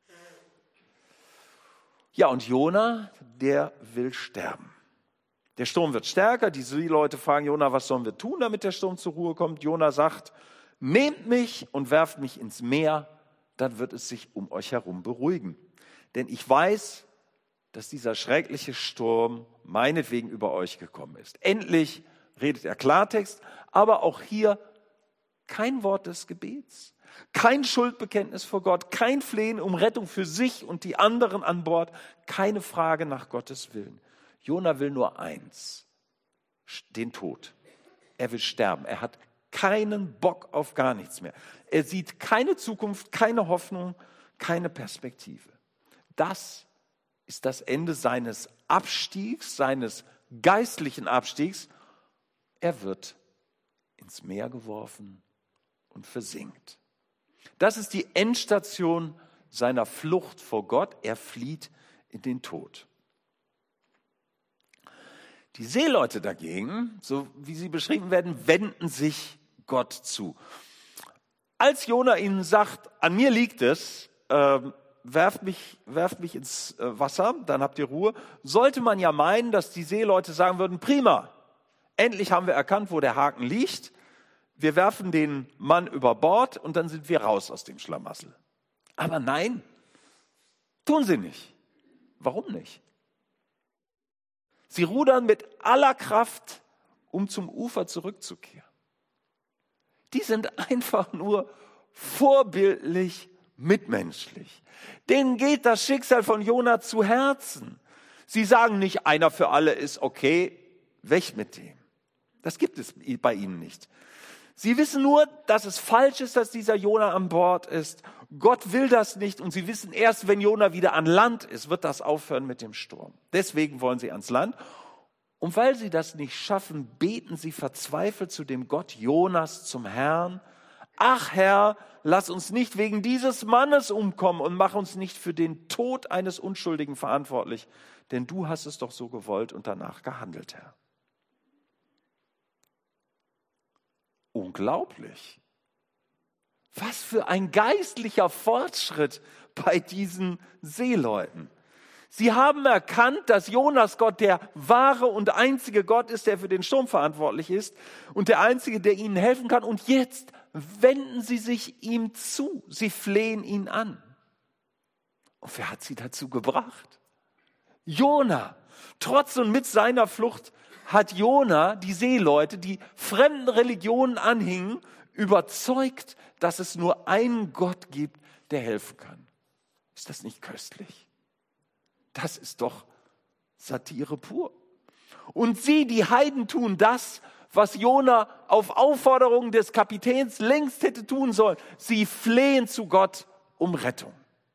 Ja, und Jona, der will sterben. Der Sturm wird stärker, die Seeleute fragen Jona, was sollen wir tun, damit der Sturm zur Ruhe kommt? Jona sagt, nehmt mich und werft mich ins Meer, dann wird es sich um euch herum beruhigen. Denn ich weiß, dass dieser schreckliche Sturm meinetwegen über euch gekommen ist. Endlich redet er Klartext, aber auch hier kein Wort des Gebets, kein Schuldbekenntnis vor Gott, kein Flehen um Rettung für sich und die anderen an Bord, keine Frage nach Gottes Willen. Jona will nur eins, den Tod. Er will sterben. Er hat keinen Bock auf gar nichts mehr. Er sieht keine Zukunft, keine Hoffnung, keine Perspektive. Das ist das Ende seines Abstiegs, seines geistlichen Abstiegs. Er wird ins Meer geworfen und versinkt. Das ist die Endstation seiner Flucht vor Gott. Er flieht in den Tod. Die Seeleute dagegen, so wie sie beschrieben werden, wenden sich Gott zu. Als Jona ihnen sagt, an mir liegt es, werft mich ins Wasser, dann habt ihr Ruhe. Sollte man ja meinen, dass die Seeleute sagen würden, prima, endlich haben wir erkannt, wo der Haken liegt. Wir werfen den Mann über Bord und dann sind wir raus aus dem Schlamassel. Aber nein, tun sie nicht. Warum nicht? Sie rudern mit aller Kraft, um zum Ufer zurückzukehren. Die sind einfach nur vorbildlich mitmenschlich. Denen geht das Schicksal von Jona zu Herzen. Sie sagen nicht, einer für alle ist okay, weg mit dem. Das gibt es bei ihnen nicht. Sie wissen nur, dass es falsch ist, dass dieser Jona an Bord ist. Gott will das nicht und sie wissen erst, wenn Jona wieder an Land ist, wird das aufhören mit dem Sturm. Deswegen wollen sie ans Land. Und weil sie das nicht schaffen, beten sie verzweifelt zu dem Gott Jonas, zum Herrn. Ach Herr, lass uns nicht wegen dieses Mannes umkommen und mach uns nicht für den Tod eines Unschuldigen verantwortlich, denn du hast es doch so gewollt und danach gehandelt, Herr. Unglaublich. Was für ein geistlicher Fortschritt bei diesen Seeleuten. Sie haben erkannt, dass Jonas Gott der wahre und einzige Gott ist, der für den Sturm verantwortlich ist und der einzige, der ihnen helfen kann. Und jetzt wenden sie sich ihm zu. Sie flehen ihn an. Und wer hat sie dazu gebracht? Jona. Trotz und mit seiner Flucht hat Jona die Seeleute, die fremden Religionen anhingen, überzeugt, dass es nur einen Gott gibt, der helfen kann. Ist das nicht köstlich? Das ist doch Satire pur. Und sie, die Heiden, tun das, was Jona auf Aufforderung des Kapitäns längst hätte tun sollen. Sie flehen zu Gott um Rettung.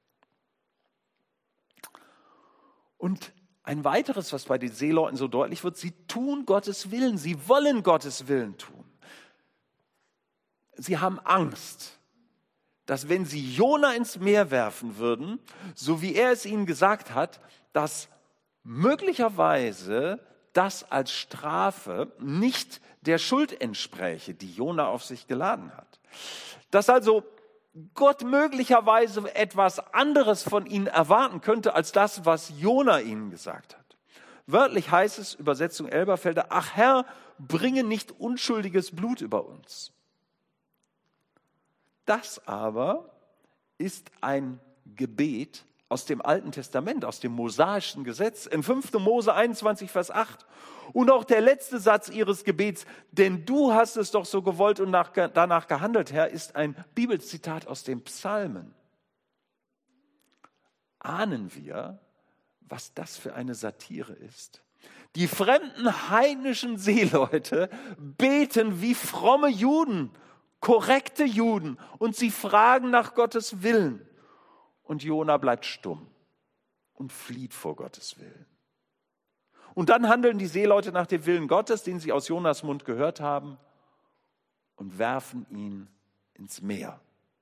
Und ein weiteres, was bei den Seeleuten so deutlich wird, sie tun Gottes Willen, sie wollen Gottes Willen tun. Sie haben Angst, dass wenn sie Jona ins Meer werfen würden, so wie er es ihnen gesagt hat, dass möglicherweise das als Strafe nicht der Schuld entspräche, die Jona auf sich geladen hat. Dass also Gott möglicherweise etwas anderes von ihnen erwarten könnte, als das, was Jona ihnen gesagt hat. Wörtlich heißt es, Übersetzung Elberfelder, ach Herr, bringe nicht unschuldiges Blut über uns. Das aber ist ein Gebet aus dem Alten Testament, aus dem mosaischen Gesetz, in 5. Mose 21, Vers 8. Und auch der letzte Satz ihres Gebets, denn du hast es doch so gewollt und danach gehandelt, Herr, ist ein Bibelzitat aus den Psalmen. Ahnen wir, was das für eine Satire ist? Die fremden heidnischen Seeleute beten wie fromme Juden, korrekte Juden, und sie fragen nach Gottes Willen. Und Jona bleibt stumm und flieht vor Gottes Willen. Und dann handeln die Seeleute nach dem Willen Gottes, den sie aus Jonas Mund gehört haben, und werfen ihn ins Meer.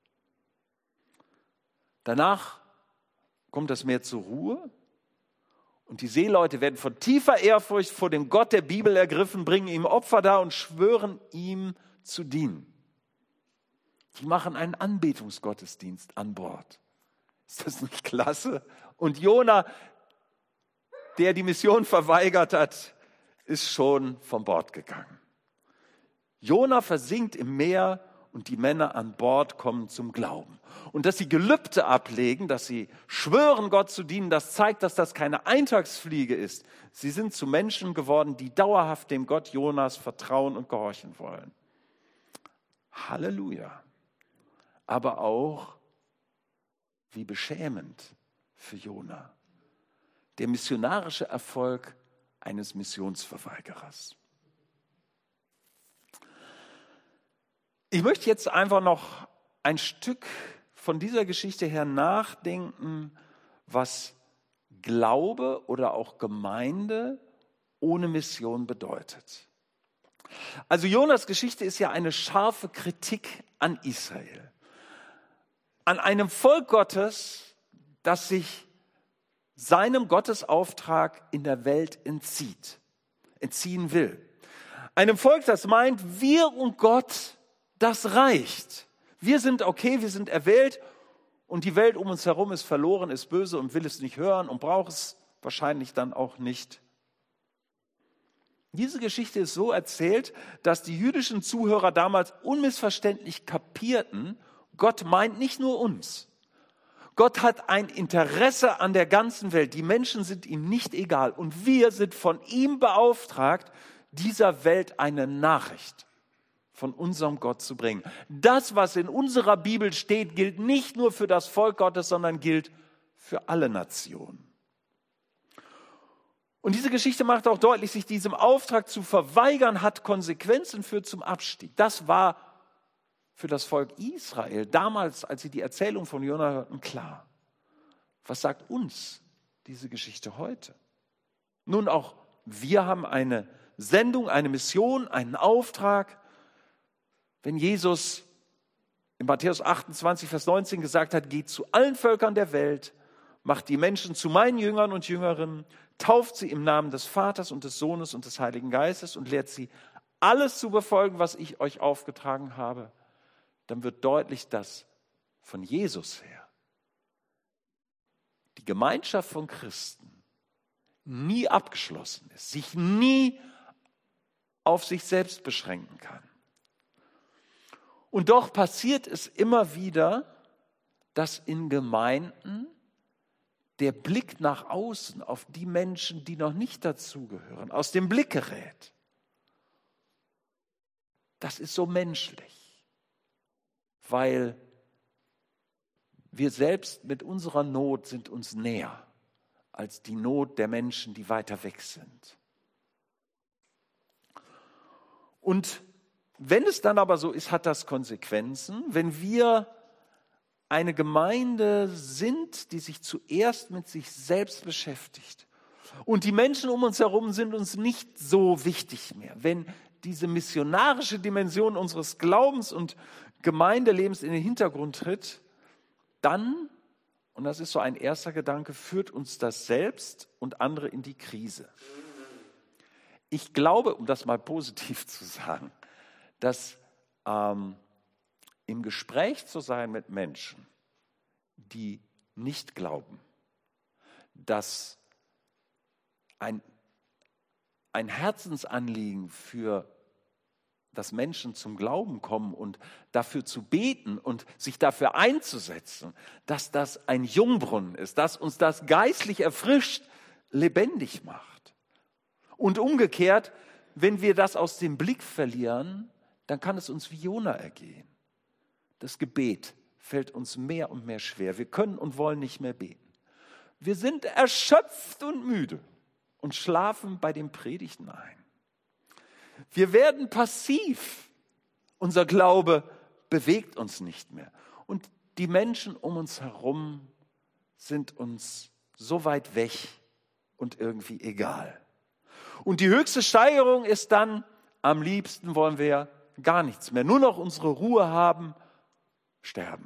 Danach kommt das Meer zur Ruhe und die Seeleute werden von tiefer Ehrfurcht vor dem Gott der Bibel ergriffen, bringen ihm Opfer dar und schwören ihm zu dienen. Die machen einen Anbetungsgottesdienst an Bord. Ist das nicht klasse? Und Jona, der die Mission verweigert hat, ist schon von Bord gegangen. Jona versinkt im Meer und die Männer an Bord kommen zum Glauben. Und dass sie Gelübde ablegen, dass sie schwören, Gott zu dienen, das zeigt, dass das keine Eintagsfliege ist. Sie sind zu Menschen geworden, die dauerhaft dem Gott Jonas vertrauen und gehorchen wollen. Halleluja. Aber auch, wie beschämend für Jona. Der missionarische Erfolg eines Missionsverweigerers. Ich möchte jetzt einfach noch ein Stück von dieser Geschichte her nachdenken, was Glaube oder auch Gemeinde ohne Mission bedeutet. Also Jonas Geschichte ist ja eine scharfe Kritik an Israel. An einem Volk Gottes, das sich seinem Gottesauftrag in der Welt entziehen will. Einem Volk, das meint, wir und Gott, das reicht. Wir sind okay, wir sind erwählt und die Welt um uns herum ist verloren, ist böse und will es nicht hören und braucht es wahrscheinlich dann auch nicht. Diese Geschichte ist so erzählt, dass die jüdischen Zuhörer damals unmissverständlich kapierten, Gott meint nicht nur uns. Gott hat ein Interesse an der ganzen Welt. Die Menschen sind ihm nicht egal. Und wir sind von ihm beauftragt, dieser Welt eine Nachricht von unserem Gott zu bringen. Das, was in unserer Bibel steht, gilt nicht nur für das Volk Gottes, sondern gilt für alle Nationen. Und diese Geschichte macht auch deutlich, sich diesem Auftrag zu verweigern, hat Konsequenzen, führt zum Abstieg. Das war für das Volk Israel damals, als sie die Erzählung von Jona hörten, klar. Was sagt uns diese Geschichte heute? Nun, auch wir haben eine Sendung, eine Mission, einen Auftrag. Wenn Jesus in Matthäus 28, Vers 19 gesagt hat, geht zu allen Völkern der Welt, macht die Menschen zu meinen Jüngern und Jüngerinnen, tauft sie im Namen des Vaters und des Sohnes und des Heiligen Geistes und lehrt sie, alles zu befolgen, was ich euch aufgetragen habe, dann wird deutlich, dass von Jesus her die Gemeinschaft von Christen nie abgeschlossen ist, sich nie auf sich selbst beschränken kann. Und doch passiert es immer wieder, dass in Gemeinden der Blick nach außen auf die Menschen, die noch nicht dazugehören, aus dem Blick gerät. Das ist so menschlich, weil wir selbst mit unserer Not sind uns näher als die Not der Menschen, die weiter weg sind. Und wenn es dann aber so ist, hat das Konsequenzen. Wenn wir eine Gemeinde sind, die sich zuerst mit sich selbst beschäftigt und die Menschen um uns herum sind uns nicht so wichtig mehr, wenn diese missionarische Dimension unseres Glaubens und Gemeindelebens in den Hintergrund tritt, dann, und das ist so ein erster Gedanke, führt uns das selbst und andere in die Krise. Ich glaube, um das mal positiv zu sagen, dass im Gespräch zu sein mit Menschen, die nicht glauben, dass ein Herzensanliegen für dass Menschen zum Glauben kommen und dafür zu beten und sich dafür einzusetzen, dass das ein Jungbrunnen ist, dass uns das geistlich erfrischt, lebendig macht. Und umgekehrt, wenn wir das aus dem Blick verlieren, dann kann es uns wie Jona ergehen. Das Gebet fällt uns mehr und mehr schwer. Wir können und wollen nicht mehr beten. Wir sind erschöpft und müde und schlafen bei den Predigten ein. Wir werden passiv. Unser Glaube bewegt uns nicht mehr. Und die Menschen um uns herum sind uns so weit weg und irgendwie egal. Und die höchste Steigerung ist dann, am liebsten wollen wir gar nichts mehr. Nur noch unsere Ruhe haben, sterben.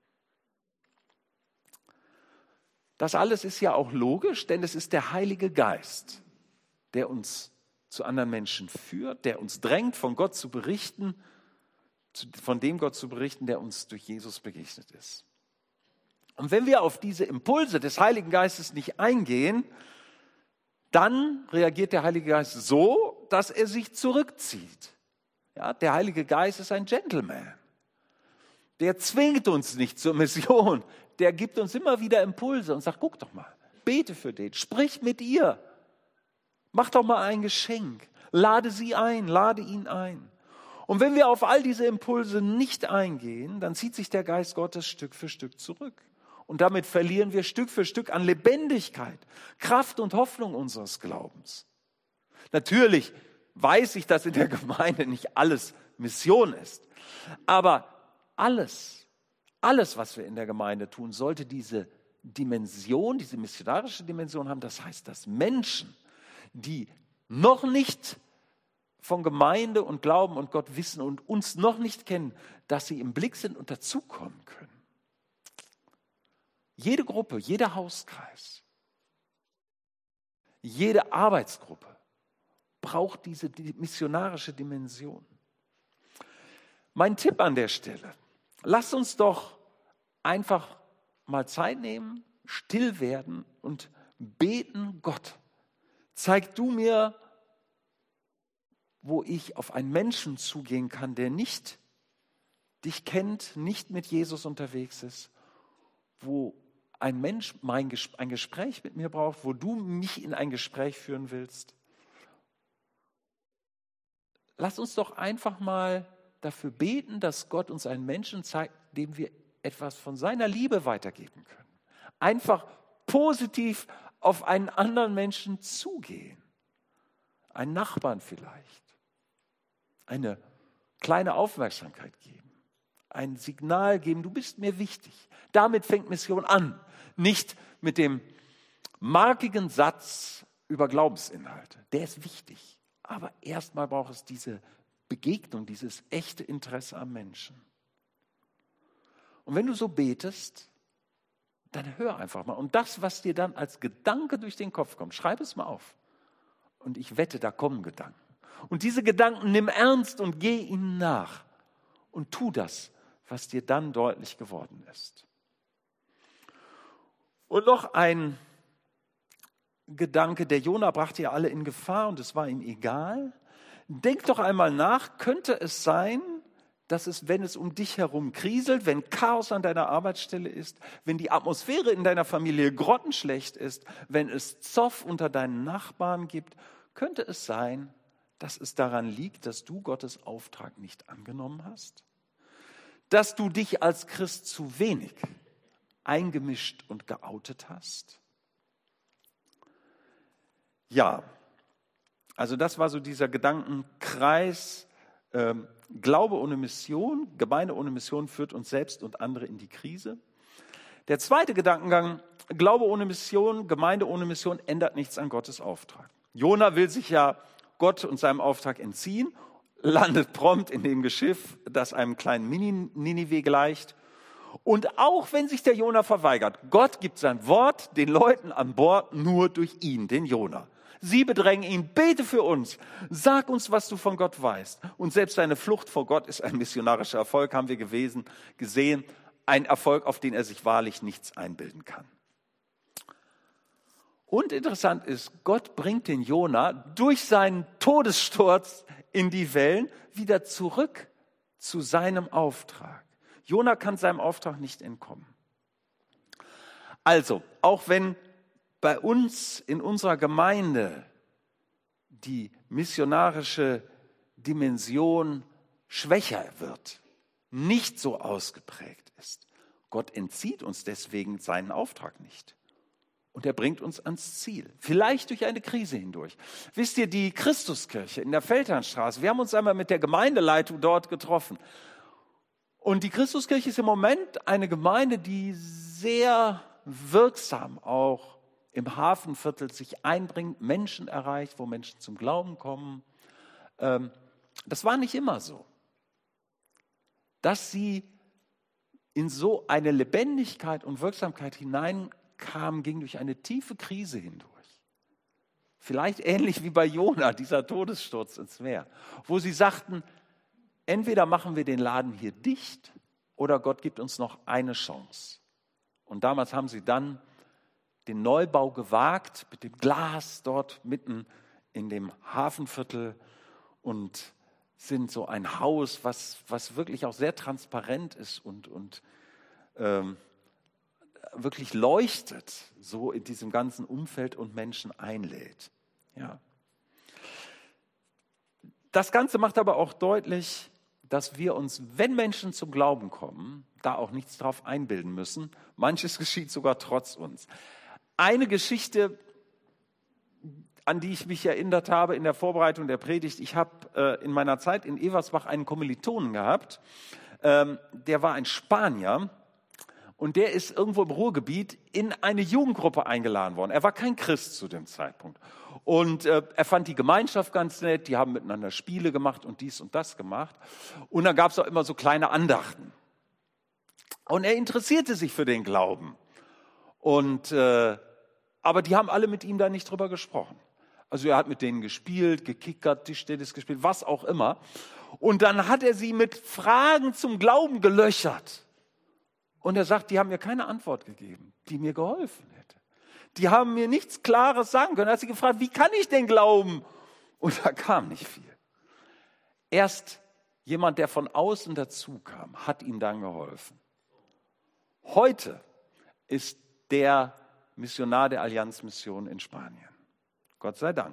Das alles ist ja auch logisch, denn es ist der Heilige Geist, der uns zu anderen Menschen führt, der uns drängt, von Gott zu berichten, von dem Gott zu berichten, der uns durch Jesus begegnet ist. Und wenn wir auf diese Impulse des Heiligen Geistes nicht eingehen, dann reagiert der Heilige Geist so, dass er sich zurückzieht. Ja, der Heilige Geist ist ein Gentleman. Der zwingt uns nicht zur Mission. Der gibt uns immer wieder Impulse und sagt, guck doch mal, bete für den, sprich mit ihr. Mach doch mal ein Geschenk, lade sie ein, lade ihn ein. Und wenn wir auf all diese Impulse nicht eingehen, dann zieht sich der Geist Gottes Stück für Stück zurück. Und damit verlieren wir Stück für Stück an Lebendigkeit, Kraft und Hoffnung unseres Glaubens. Natürlich weiß ich, dass in der Gemeinde nicht alles Mission ist. Aber alles, was wir in der Gemeinde tun, sollte diese Dimension, diese missionarische Dimension haben. Das heißt, dass Menschen, die noch nicht von Gemeinde und Glauben und Gott wissen und uns noch nicht kennen, dass sie im Blick sind und dazukommen können. Jede Gruppe, jeder Hauskreis, jede Arbeitsgruppe braucht diese missionarische Dimension. Mein Tipp an der Stelle, lasst uns doch einfach mal Zeit nehmen, still werden und beten: Gott, zeig du mir, wo ich auf einen Menschen zugehen kann, der nicht dich kennt, nicht mit Jesus unterwegs ist, wo ein Mensch ein Gespräch mit mir braucht, wo du mich in ein Gespräch führen willst. Lass uns doch einfach mal dafür beten, dass Gott uns einen Menschen zeigt, dem wir etwas von seiner Liebe weitergeben können. Einfach positiv auf einen anderen Menschen zugehen. Einen Nachbarn vielleicht. Eine kleine Aufmerksamkeit geben. Ein Signal geben: Du bist mir wichtig. Damit fängt Mission an. Nicht mit dem markigen Satz über Glaubensinhalte. Der ist wichtig. Aber erstmal braucht es diese Begegnung, dieses echte Interesse am Menschen. Und wenn du so betest, dann hör einfach mal. Und das, was dir dann als Gedanke durch den Kopf kommt, schreib es mal auf. Und ich wette, da kommen Gedanken. Und diese Gedanken nimm ernst und geh ihnen nach. Und tu das, was dir dann deutlich geworden ist. Und noch ein Gedanke: Der Jona brachte ja alle in Gefahr und es war ihm egal. Denk doch einmal nach, könnte es sein, dass es, wenn es um dich herum kriselt, wenn Chaos an deiner Arbeitsstelle ist, wenn die Atmosphäre in deiner Familie grottenschlecht ist, wenn es Zoff unter deinen Nachbarn gibt, könnte es sein, dass es daran liegt, dass du Gottes Auftrag nicht angenommen hast? Dass du dich als Christ zu wenig eingemischt und geoutet hast? Ja, also das war so dieser Gedankenkreis. Glaube ohne Mission, Gemeinde ohne Mission führt uns selbst und andere in die Krise. Der zweite Gedankengang: Glaube ohne Mission, Gemeinde ohne Mission ändert nichts an Gottes Auftrag. Jona will sich ja Gott und seinem Auftrag entziehen, landet prompt in dem Geschiff, das einem kleinen Mini-Ninive gleicht. Und auch wenn sich der Jona verweigert, Gott gibt sein Wort den Leuten an Bord nur durch ihn, den Jona. Sie bedrängen ihn: Bete für uns, sag uns, was du von Gott weißt. Und selbst seine Flucht vor Gott ist ein missionarischer Erfolg, haben wir gesehen. Ein Erfolg, auf den er sich wahrlich nichts einbilden kann. Und interessant ist, Gott bringt den Jona durch seinen Todessturz in die Wellen wieder zurück zu seinem Auftrag. Jona kann seinem Auftrag nicht entkommen. Also, auch wenn bei uns in unserer Gemeinde die missionarische Dimension schwächer wird, nicht so ausgeprägt ist, Gott entzieht uns deswegen seinen Auftrag nicht. Und er bringt uns ans Ziel, vielleicht durch eine Krise hindurch. Wisst ihr, die Christuskirche in der Feldherrnstraße, wir haben uns einmal mit der Gemeindeleitung dort getroffen. Und die Christuskirche ist im Moment eine Gemeinde, die sehr wirksam auch im Hafenviertel sich einbringt, Menschen erreicht, wo Menschen zum Glauben kommen. Das war nicht immer so. Dass sie in so eine Lebendigkeit und Wirksamkeit hineinkamen, ging durch eine tiefe Krise hindurch. Vielleicht ähnlich wie bei Jona, dieser Todessturz ins Meer, wo sie sagten: Entweder machen wir den Laden hier dicht oder Gott gibt uns noch eine Chance. Und damals haben sie dann den Neubau gewagt mit dem Glas dort mitten in dem Hafenviertel und sind so ein Haus, was wirklich auch sehr transparent ist und wirklich leuchtet, so in diesem ganzen Umfeld und Menschen einlädt. Ja. Das Ganze macht aber auch deutlich, dass wir uns, wenn Menschen zum Glauben kommen, da auch nichts drauf einbilden müssen. Manches geschieht sogar trotz uns. Eine Geschichte, an die ich mich erinnert habe in der Vorbereitung der Predigt: Ich habe in meiner Zeit in Eversbach einen Kommilitonen gehabt, der war ein Spanier und der ist irgendwo im Ruhrgebiet in eine Jugendgruppe eingeladen worden. Er war kein Christ zu dem Zeitpunkt. Und er fand die Gemeinschaft ganz nett, die haben miteinander Spiele gemacht und dies und das gemacht. Und dann gab es auch immer so kleine Andachten. Und er interessierte sich für den Glauben. Aber die haben alle mit ihm da nicht drüber gesprochen. Also er hat mit denen gespielt, gekickert, Tischtennis gespielt, was auch immer. Und dann hat er sie mit Fragen zum Glauben gelöchert. Und er sagt, die haben mir keine Antwort gegeben, die mir geholfen hätte. Die haben mir nichts Klares sagen können. Er hat sie gefragt, wie kann ich denn glauben? Und da kam nicht viel. Erst jemand, der von außen dazu kam, hat ihm dann geholfen. Heute ist der Missionar der Allianzmission in Spanien. Gott sei Dank.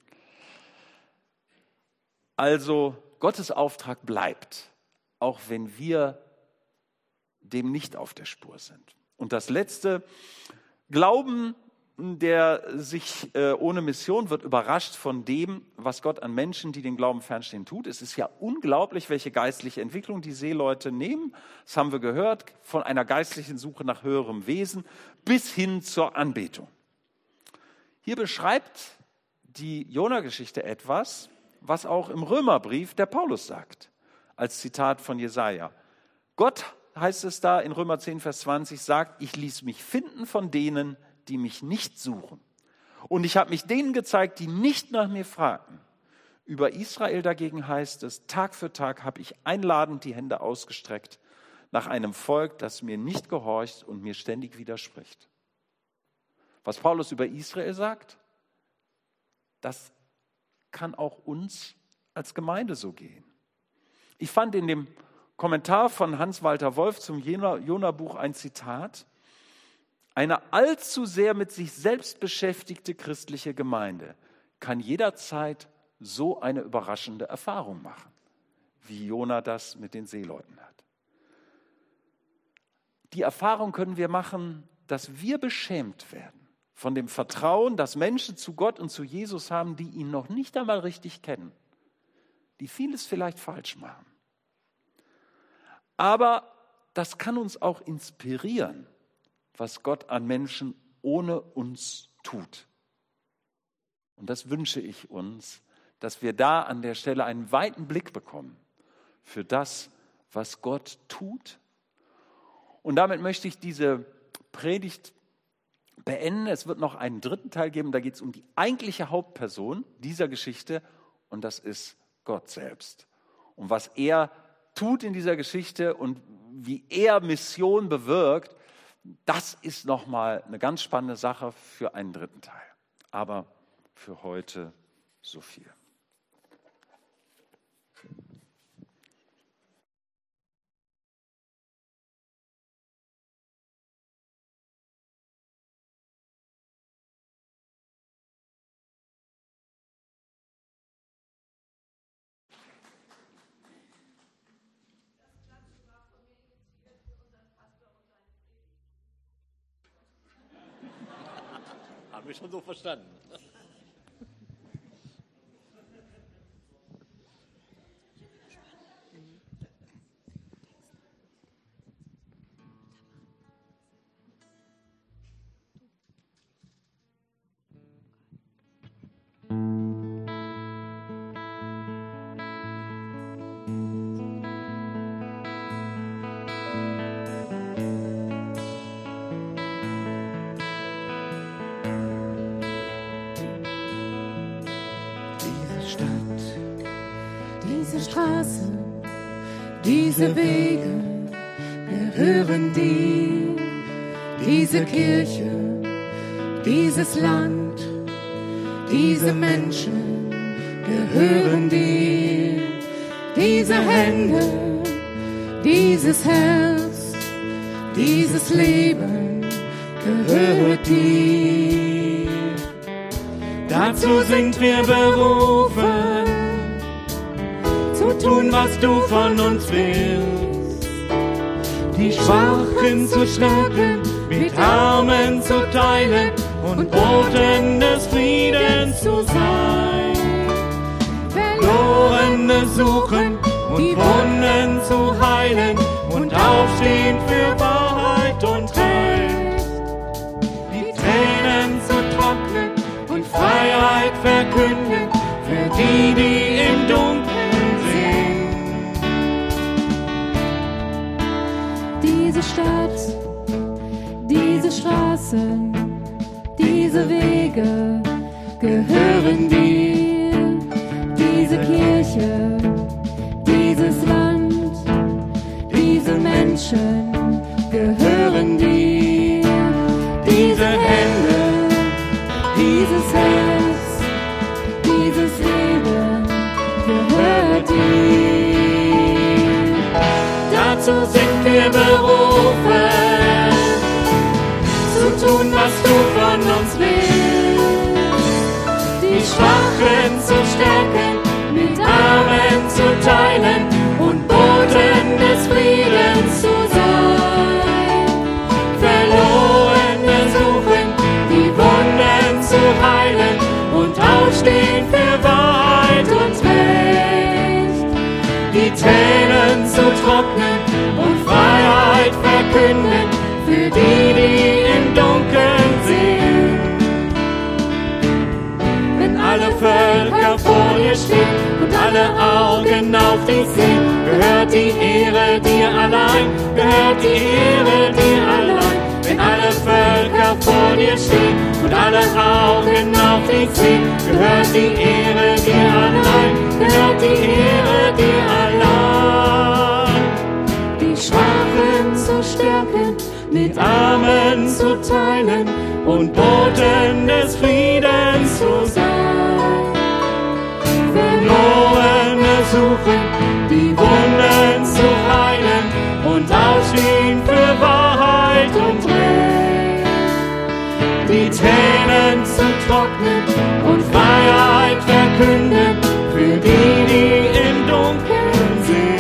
Also Gottes Auftrag bleibt, auch wenn wir dem nicht auf der Spur sind. Und das Letzte, Glauben, der sich ohne Mission wird überrascht von dem, was Gott an Menschen, die den Glauben fernstehen, tut. Es ist ja unglaublich, welche geistliche Entwicklung die Seeleute nehmen. Das haben wir gehört, von einer geistlichen Suche nach höherem Wesen bis hin zur Anbetung. Hier beschreibt die Jona-Geschichte etwas, was auch im Römerbrief der Paulus sagt, als Zitat von Jesaja. Gott, heißt es da in Römer 10, Vers 20, sagt, ich ließ mich finden von denen, die mich nicht suchen. Und ich habe mich denen gezeigt, die nicht nach mir fragten. Über Israel dagegen heißt es, Tag für Tag habe ich einladend die Hände ausgestreckt nach einem Volk, das mir nicht gehorcht und mir ständig widerspricht. Was Paulus über Israel sagt, das kann auch uns als Gemeinde so gehen. Ich fand in dem Kommentar von Hans-Walter Wolf zum Jona-Buch ein Zitat: Eine allzu sehr mit sich selbst beschäftigte christliche Gemeinde kann jederzeit so eine überraschende Erfahrung machen, wie Jona das mit den Seeleuten hat. Die Erfahrung können wir machen, dass wir beschämt werden von dem Vertrauen, das Menschen zu Gott und zu Jesus haben, die ihn noch nicht einmal richtig kennen, die vieles vielleicht falsch machen. Aber das kann uns auch inspirieren, was Gott an Menschen ohne uns tut. Und das wünsche ich uns, dass wir da an der Stelle einen weiten Blick bekommen für das, was Gott tut. Und damit möchte ich diese Predigt beenden. Es wird noch einen dritten Teil geben, da geht es um die eigentliche Hauptperson dieser Geschichte, und das ist Gott selbst. Und was er tut in dieser Geschichte und wie er Mission bewirkt, das ist nochmal eine ganz spannende Sache für einen dritten Teil. Aber für heute so viel. Haben wir schon so verstanden. Diese Straßen, diese Wege gehören dir. Diese Kirche, dieses Land, diese Menschen gehören dir. Diese Hände, dieses Herz, dieses Leben gehört dir. Dazu sind wir berufen, zu tun, was du von uns willst. Die Schwachen zu stärken, mit Armen zu teilen und Boten des Friedens zu sein. Verlorene suchen und Wunden zu heilen und aufstehen für Wahrheit und Recht. Die Tränen zu trocknen und Freiheit verkünden für die, die im Dunkeln sind. Diese Stadt, diese Straßen, diese Wege gehören dir. Diese Kirche, dieses Land, diese Menschen gehören gehören dir. Diese Hände, dieses Herz, dieses Leben gehört dir. Dazu sind wir berufen, zu tun, was du von uns willst. Die Schwachen zu stärken, mit Armen zu teilen und Boten des Friedens zu sein. Verlorene suchen, die Wunden zu heilen und aufstehen für Wahrheit und Recht. Die Tränen zu trocknen und Freiheit verkünden für die, die im Dunkeln sind. Wenn alle Völker vor dir stehen und alle Augen auf dich sehen, gehört die Ehre dir allein, gehört die Ehre dir allein. Wenn alle Völker vor dir stehen und alle Augen auf dich sehen, gehört die Ehre dir allein, gehört die Ehre dir allein. Die Schwachen zu stärken, mit Armen zu teilen und Boten des Friedens zu sein. Verlorene suchen, die Wunden zu heilen und aufstehen für Wahrheit und Recht. Die Tränen zu trocknen und Freiheit verkünden für die, die im Dunkeln sind.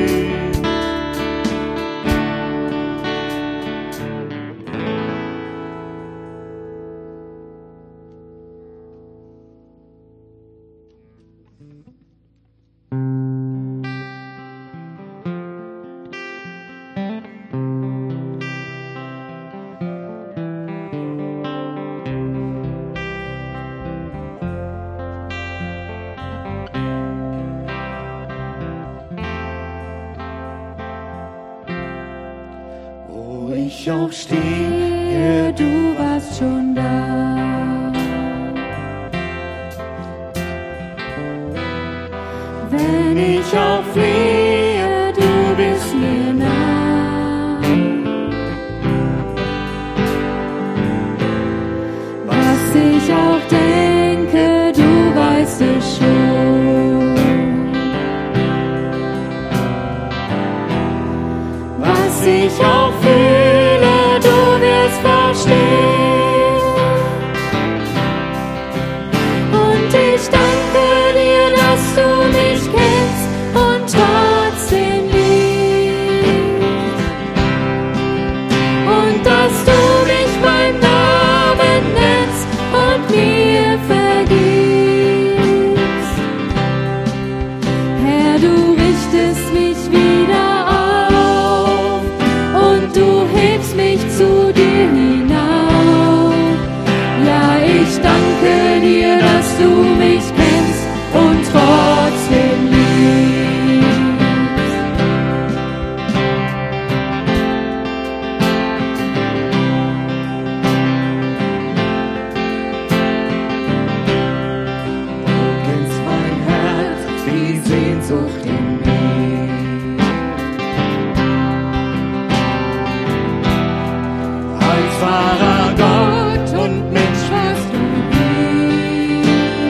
Ich auch stehe, du warst schon da. Wenn ich auch flehe, du bist mir nah. Was ich auch denke, du weißt es schon. Was ich auch fühle, du wirst verstehen. Und ich danke dir, dass du mich kennst und trotzdem liebst. Und dass du mich beim Namen nennst und mir vergibst. Herr, du richtest mich wieder auf und du hebst mich zu dir hinauf. Ja, ich danke dir, dass du mich kennst und trotzdem liebst. Du kennst mein Herz, die Sehnsucht in mir. Als wahrer Gott und Mensch warst du hier.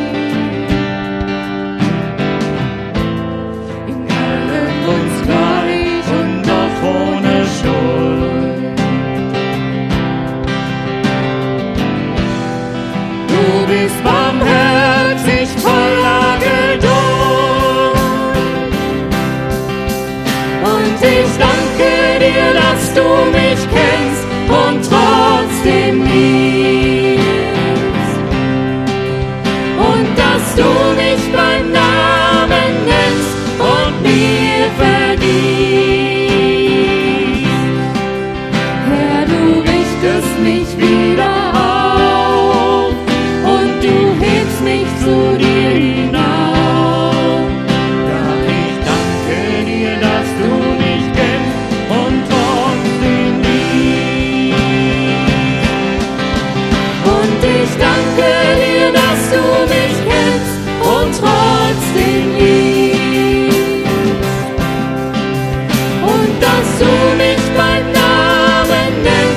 In allem uns gleich und doch ohne Schuld. Du bist barmherzig, voller Geduld. Und ich danke dir, dass du mich kennst und trotzdem liebst. Und dass du mich beim Namen nennst und mir vergibst. Herr, du richtest mich wieder auf und du hebst mich zu dir hinauf. Ja, ich danke dir, dass du mich kennst und trotzdem liebst. Und ich danke dir, dass du mich kennst und trotzdem liebst. Und dass du mich beim Namen nennst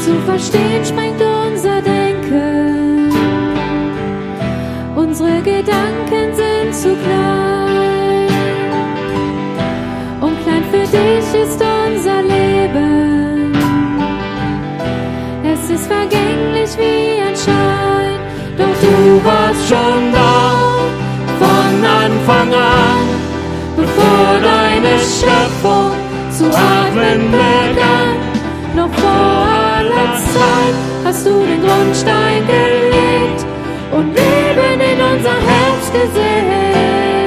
zu verstehen sprengt unser Denken. Unsere Gedanken sind zu klein. Und klein für dich ist unser Leben. Es ist vergänglich wie ein Schein. Doch du warst schon da von Anfang an, bevor deine Schöpfung zu atmen begann. Noch vor aller Zeit hast du den Grundstein gelegt und Leben in unser Herz gesät.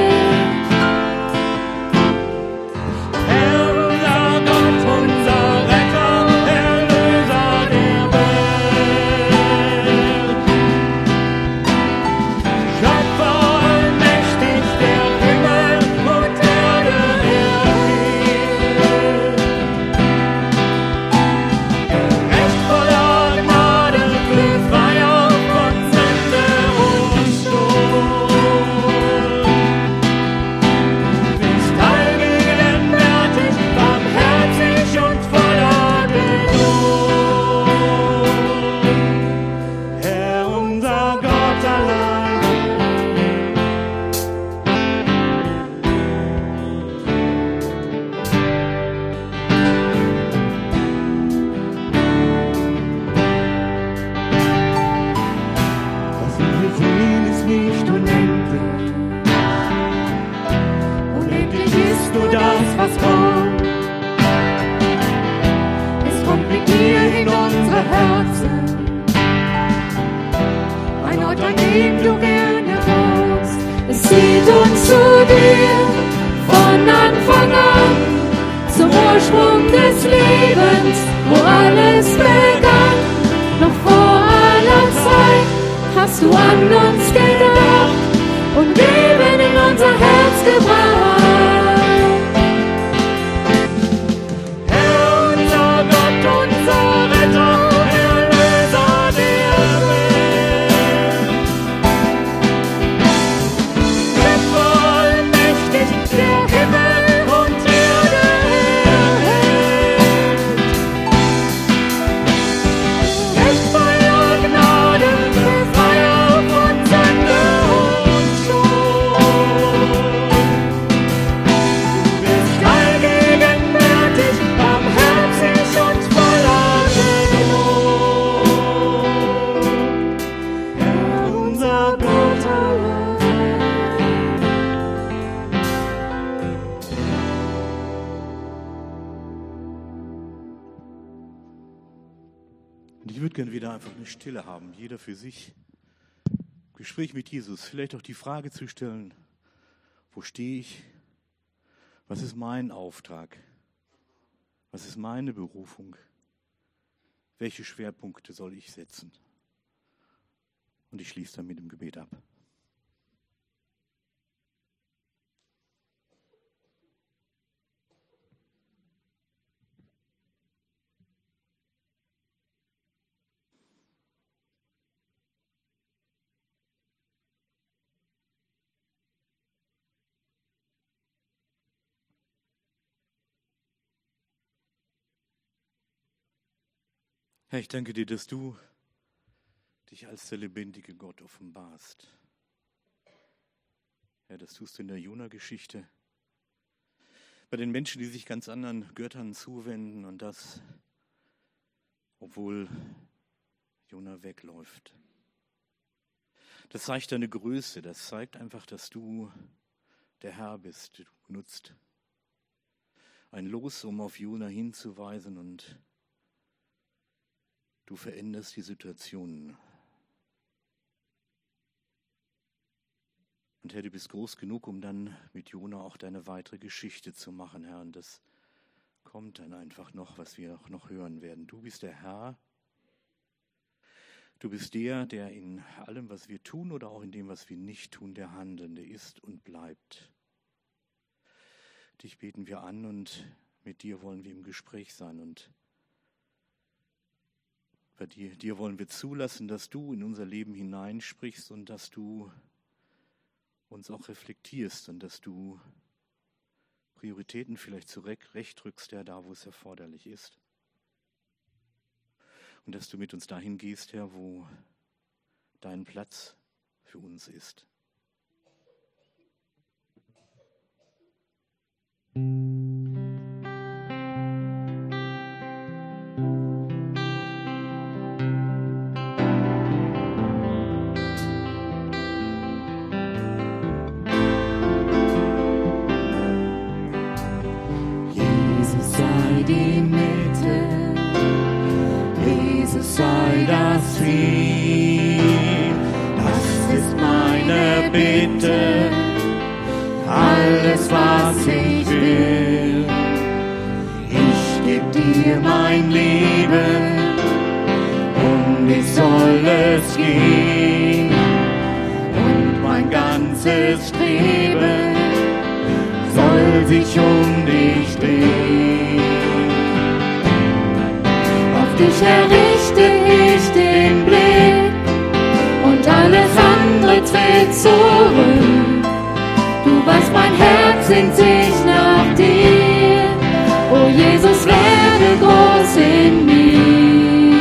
Herr, unser Gott, unser Retter, Erlöser der Welt. Schöpfer allmächtig, der Himmel und Erde erhielt. Recht voller Gnade, Befreier von Sünde und Schuld. Bist allgegenwärtig, barmherzig und voller Geduld. Herr, unser Gott allein. Was wir sehen, ist nicht unendlich. Unendlich ist nur das, was kommt. Es kommt mit dir in unsere Herzen. Ein Ort, an dem du gerne wohnst. Es zieht uns zu dir von Anfang an, zum Ursprung des Lebens, wo alles begann. Noch vor aller Zeit hast du an uns gedacht und Leben in unser Herz gebracht. Herr, unser Gott, unser Retter, Erlöser der Welt. Schöpfer allmächtig, der Himmel und Erde erhält. Recht voller Gnade, Befreier von Sünde und Schuld. Du bist allgegenwärtig, barmherzig und voller Geduld. Herr, unser Gott allein. Und ich würde gerne wieder einfach eine Stille haben, jeder für sich. Gespräch mit Jesus, vielleicht auch die Frage zu stellen, wo stehe ich? Was ist mein Auftrag? Was ist meine Berufung? Welche Schwerpunkte soll ich setzen? Und ich schließe dann mit dem Gebet ab. Herr, ich danke dir, dass du dich als der lebendige Gott offenbarst. Herr, das tust du in der Jona-Geschichte. Bei den Menschen, die sich ganz anderen Göttern zuwenden und das, obwohl Jona wegläuft. Das zeigt deine Größe, das zeigt einfach, dass du der Herr bist. Du nutzt ein Los, um auf Jona hinzuweisen und du veränderst die Situationen. Und Herr, du bist groß genug, um dann mit Jona auch deine weitere Geschichte zu machen, Herr. Und das kommt dann einfach noch, was wir auch noch hören werden. Du bist der Herr. Du bist der, der in allem, was wir tun oder auch in dem, was wir nicht tun, der Handelnde ist und bleibt. Dich beten wir an und mit dir wollen wir im Gespräch sein und bei dir wollen wir zulassen, dass du in unser Leben hineinsprichst und dass du uns auch reflektierst und dass du Prioritäten vielleicht zurechtrückst, da wo es erforderlich ist. und dass du mit uns dahin gehst, Herr, wo dein Platz für uns ist. Jesus sei die Mitte, Jesus sei das Ziel, das ist meine Bitte, alles was ich will. Ich geb dir mein Leben und ich soll es gehen und mein ganzes Streben soll sich um dich drehen. Auf dich errichte ich den Blick und alles andere tritt zurück. Du weißt, mein Herz sehnt sich nach dir. O Jesus, werde groß in mir.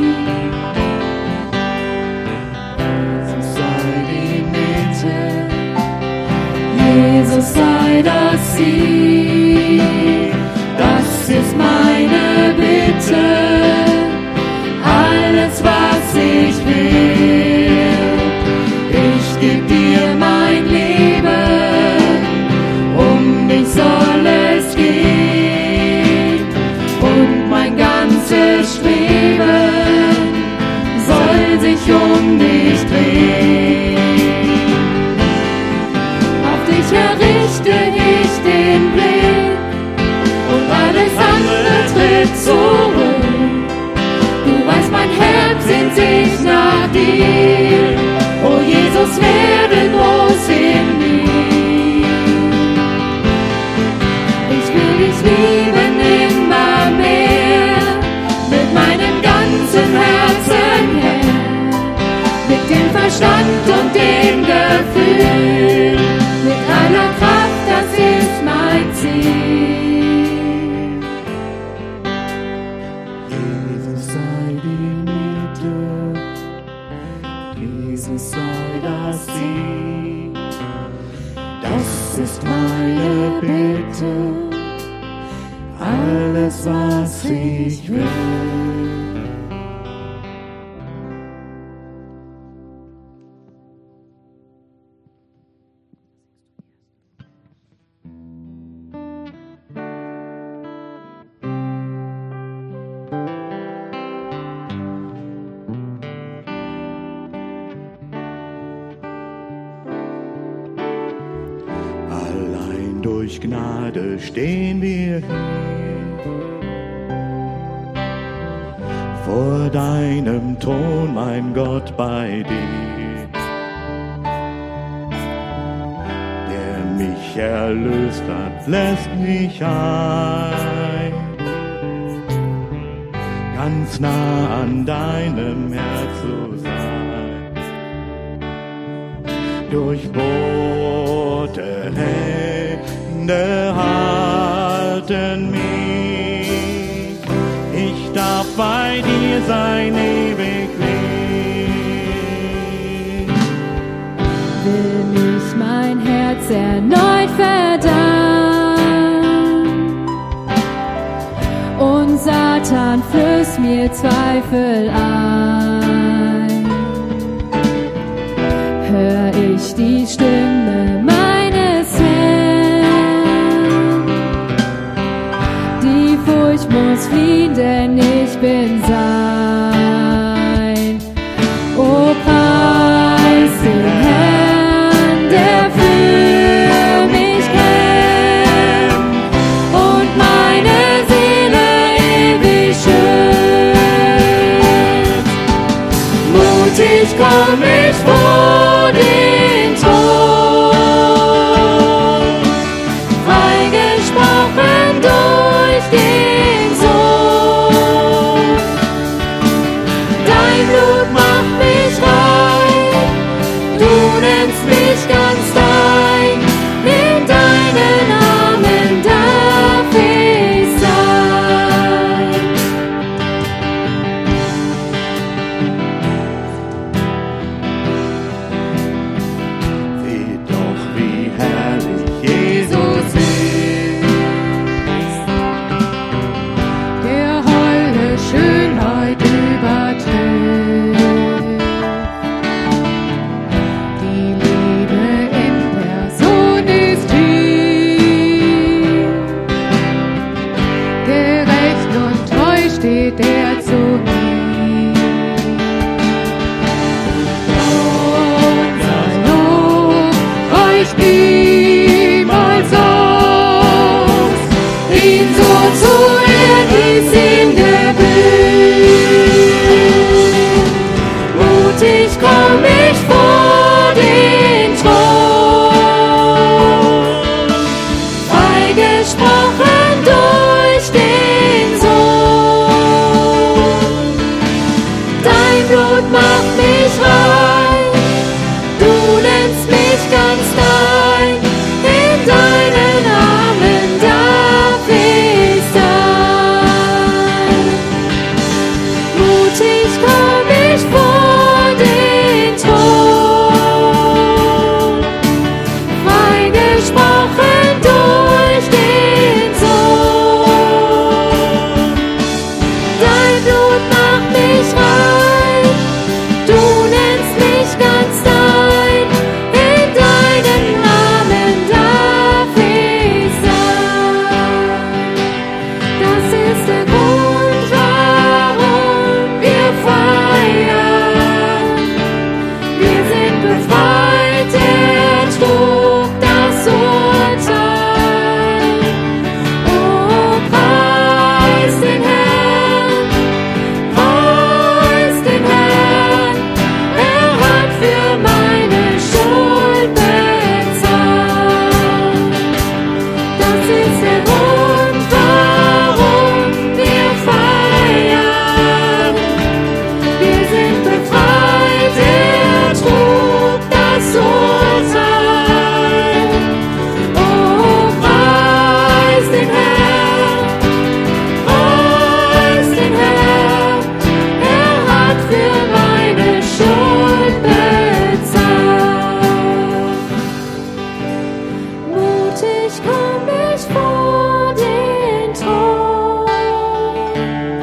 Jesus sei die Mitte, Jesus sei das Ziel, das ist meine Bitte, alles was ich will. Ich geb dir mein Leben, um dich soll es gehen und mein ganzes Streben soll sich um dich drehen. Auf dich errichte ich den Blick und alles andere tritt zurück. Du weißt, mein Herz sehnt sich nach dir. O Jesus, werde groß in mir. Ich will dich lieben immer mehr, mit meinem ganzen Herzen, Herr, mit dem Verstand und dem Gefühl, mit aller Kraft, das ist mein Ziel. Jesus sei die Mitte, Jesus sei das Ziel, das ist meine Bitte, alles was ich will. Allein durch Gnade stehen wir hier vor deinem Thron, mein Gott, bei dir, der mich erlöst hat, lässt mich ein, ganz nah an deinem Herz zu sein. Durchbohrte Hände halten mich, ich darf bei dir sein ewiglich. Will ich mein Herz erneut verdammen und Satan flößt mir Zweifel ein, hör ich die Stimme meines Herrn. Die Furcht muss fliehen, denn ich bin sein. O preis den Herrn, der für mich kämpft und meine Seele ewig schützt. Mutig komm ich vor den Thron, freigesprochen durch den Sohn. Dein Blut macht mich rein, du nennst mich ganz dein, in deinen Armen darf ich sein. Blut macht mich rein. Du nennst mich ganz dein, in deinen Armen darf ich sein. Mutig komm ich vor den Thron, freigesprochen durch den Sohn. Dein Blut macht mich rein, du nennst mich ganz dein, in deinen Armen darf ich sein. Das ist der Grund, warum wir feiern. Wir sind befreit, er trug das Urteil. Oh, preis den Herrn, preis den Herrn. Er hat für meine Schuld bezahlt. Das ist der Grund, warum wir feiern. Wir sind befreit, er trug das Urteil. Oh, preis den Herrn, preis den Herrn. Er hat für meine Schuld bezahlt. Mutig komm ich vor den Thron,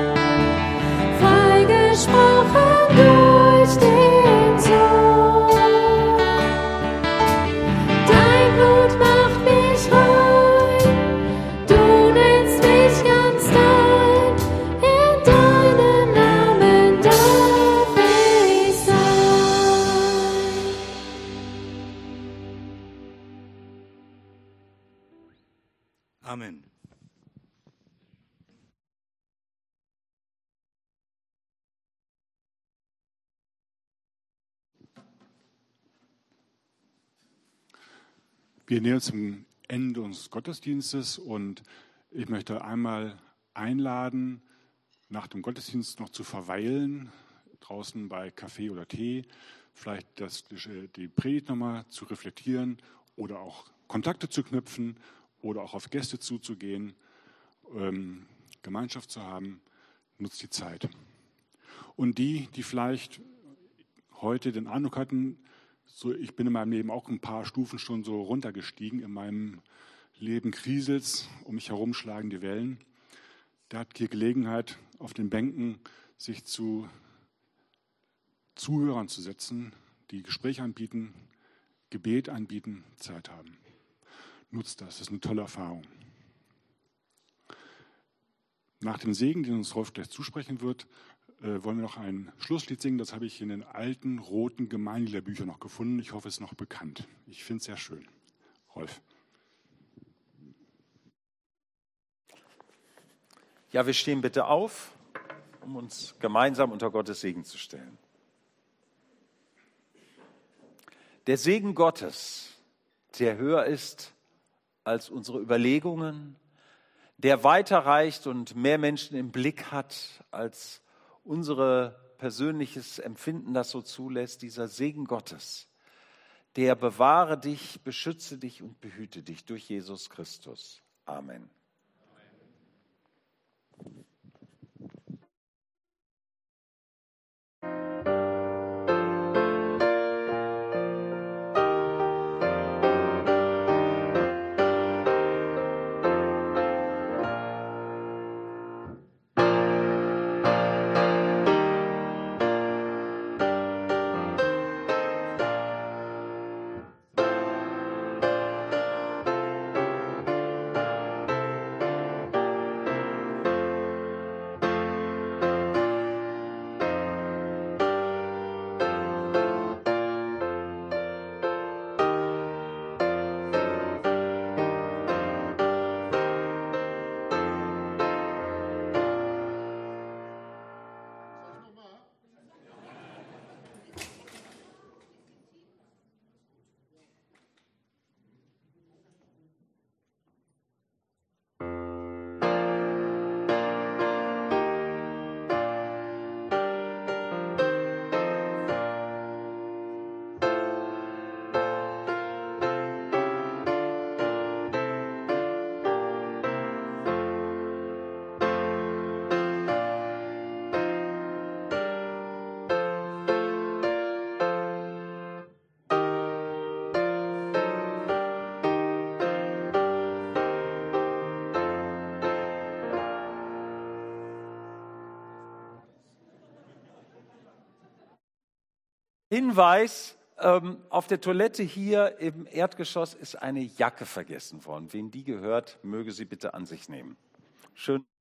freigesprochen durch den Sohn. Dein Blut macht mich rein, du nennst mich ganz dein, in deinen Namen darf ich sein. Amen. Wir nähern uns zum Ende unseres Gottesdienstes und ich möchte einmal einladen, nach dem Gottesdienst noch zu verweilen, draußen bei Kaffee oder Tee, vielleicht die Predigt nochmal zu reflektieren oder auch Kontakte zu knüpfen oder auch auf Gäste zuzugehen, Gemeinschaft zu haben. Nutzt die Zeit. Und die vielleicht heute den Eindruck hatten, so, ich bin in meinem Leben auch ein paar Stufen schon so runtergestiegen, in meinem Leben kriselt's, um mich herum schlagen die Wellen. Der hat hier Gelegenheit, auf den Bänken sich zu Zuhörern zu setzen, die Gespräche anbieten, Gebet anbieten, Zeit haben. Nutzt das ist eine tolle Erfahrung. Nach dem Segen, den uns Rolf gleich zusprechen wird, wollen wir noch ein Schlusslied singen. Das habe ich in den alten, roten Gemeindegliederbüchern noch gefunden. Ich hoffe, es ist noch bekannt. Ich finde es sehr schön. Rolf. Ja, wir stehen bitte auf, um uns gemeinsam unter Gottes Segen zu stellen. Der Segen Gottes, der höher ist als unsere Überlegungen, der weiter reicht und mehr Menschen im Blick hat, als unser persönliches Empfinden das so zulässt, dieser Segen Gottes, der bewahre dich, beschütze dich und behüte dich durch Jesus Christus. Amen. Hinweis, auf der Toilette hier im Erdgeschoss ist eine Jacke vergessen worden. Wem die gehört, möge sie bitte an sich nehmen. Schön.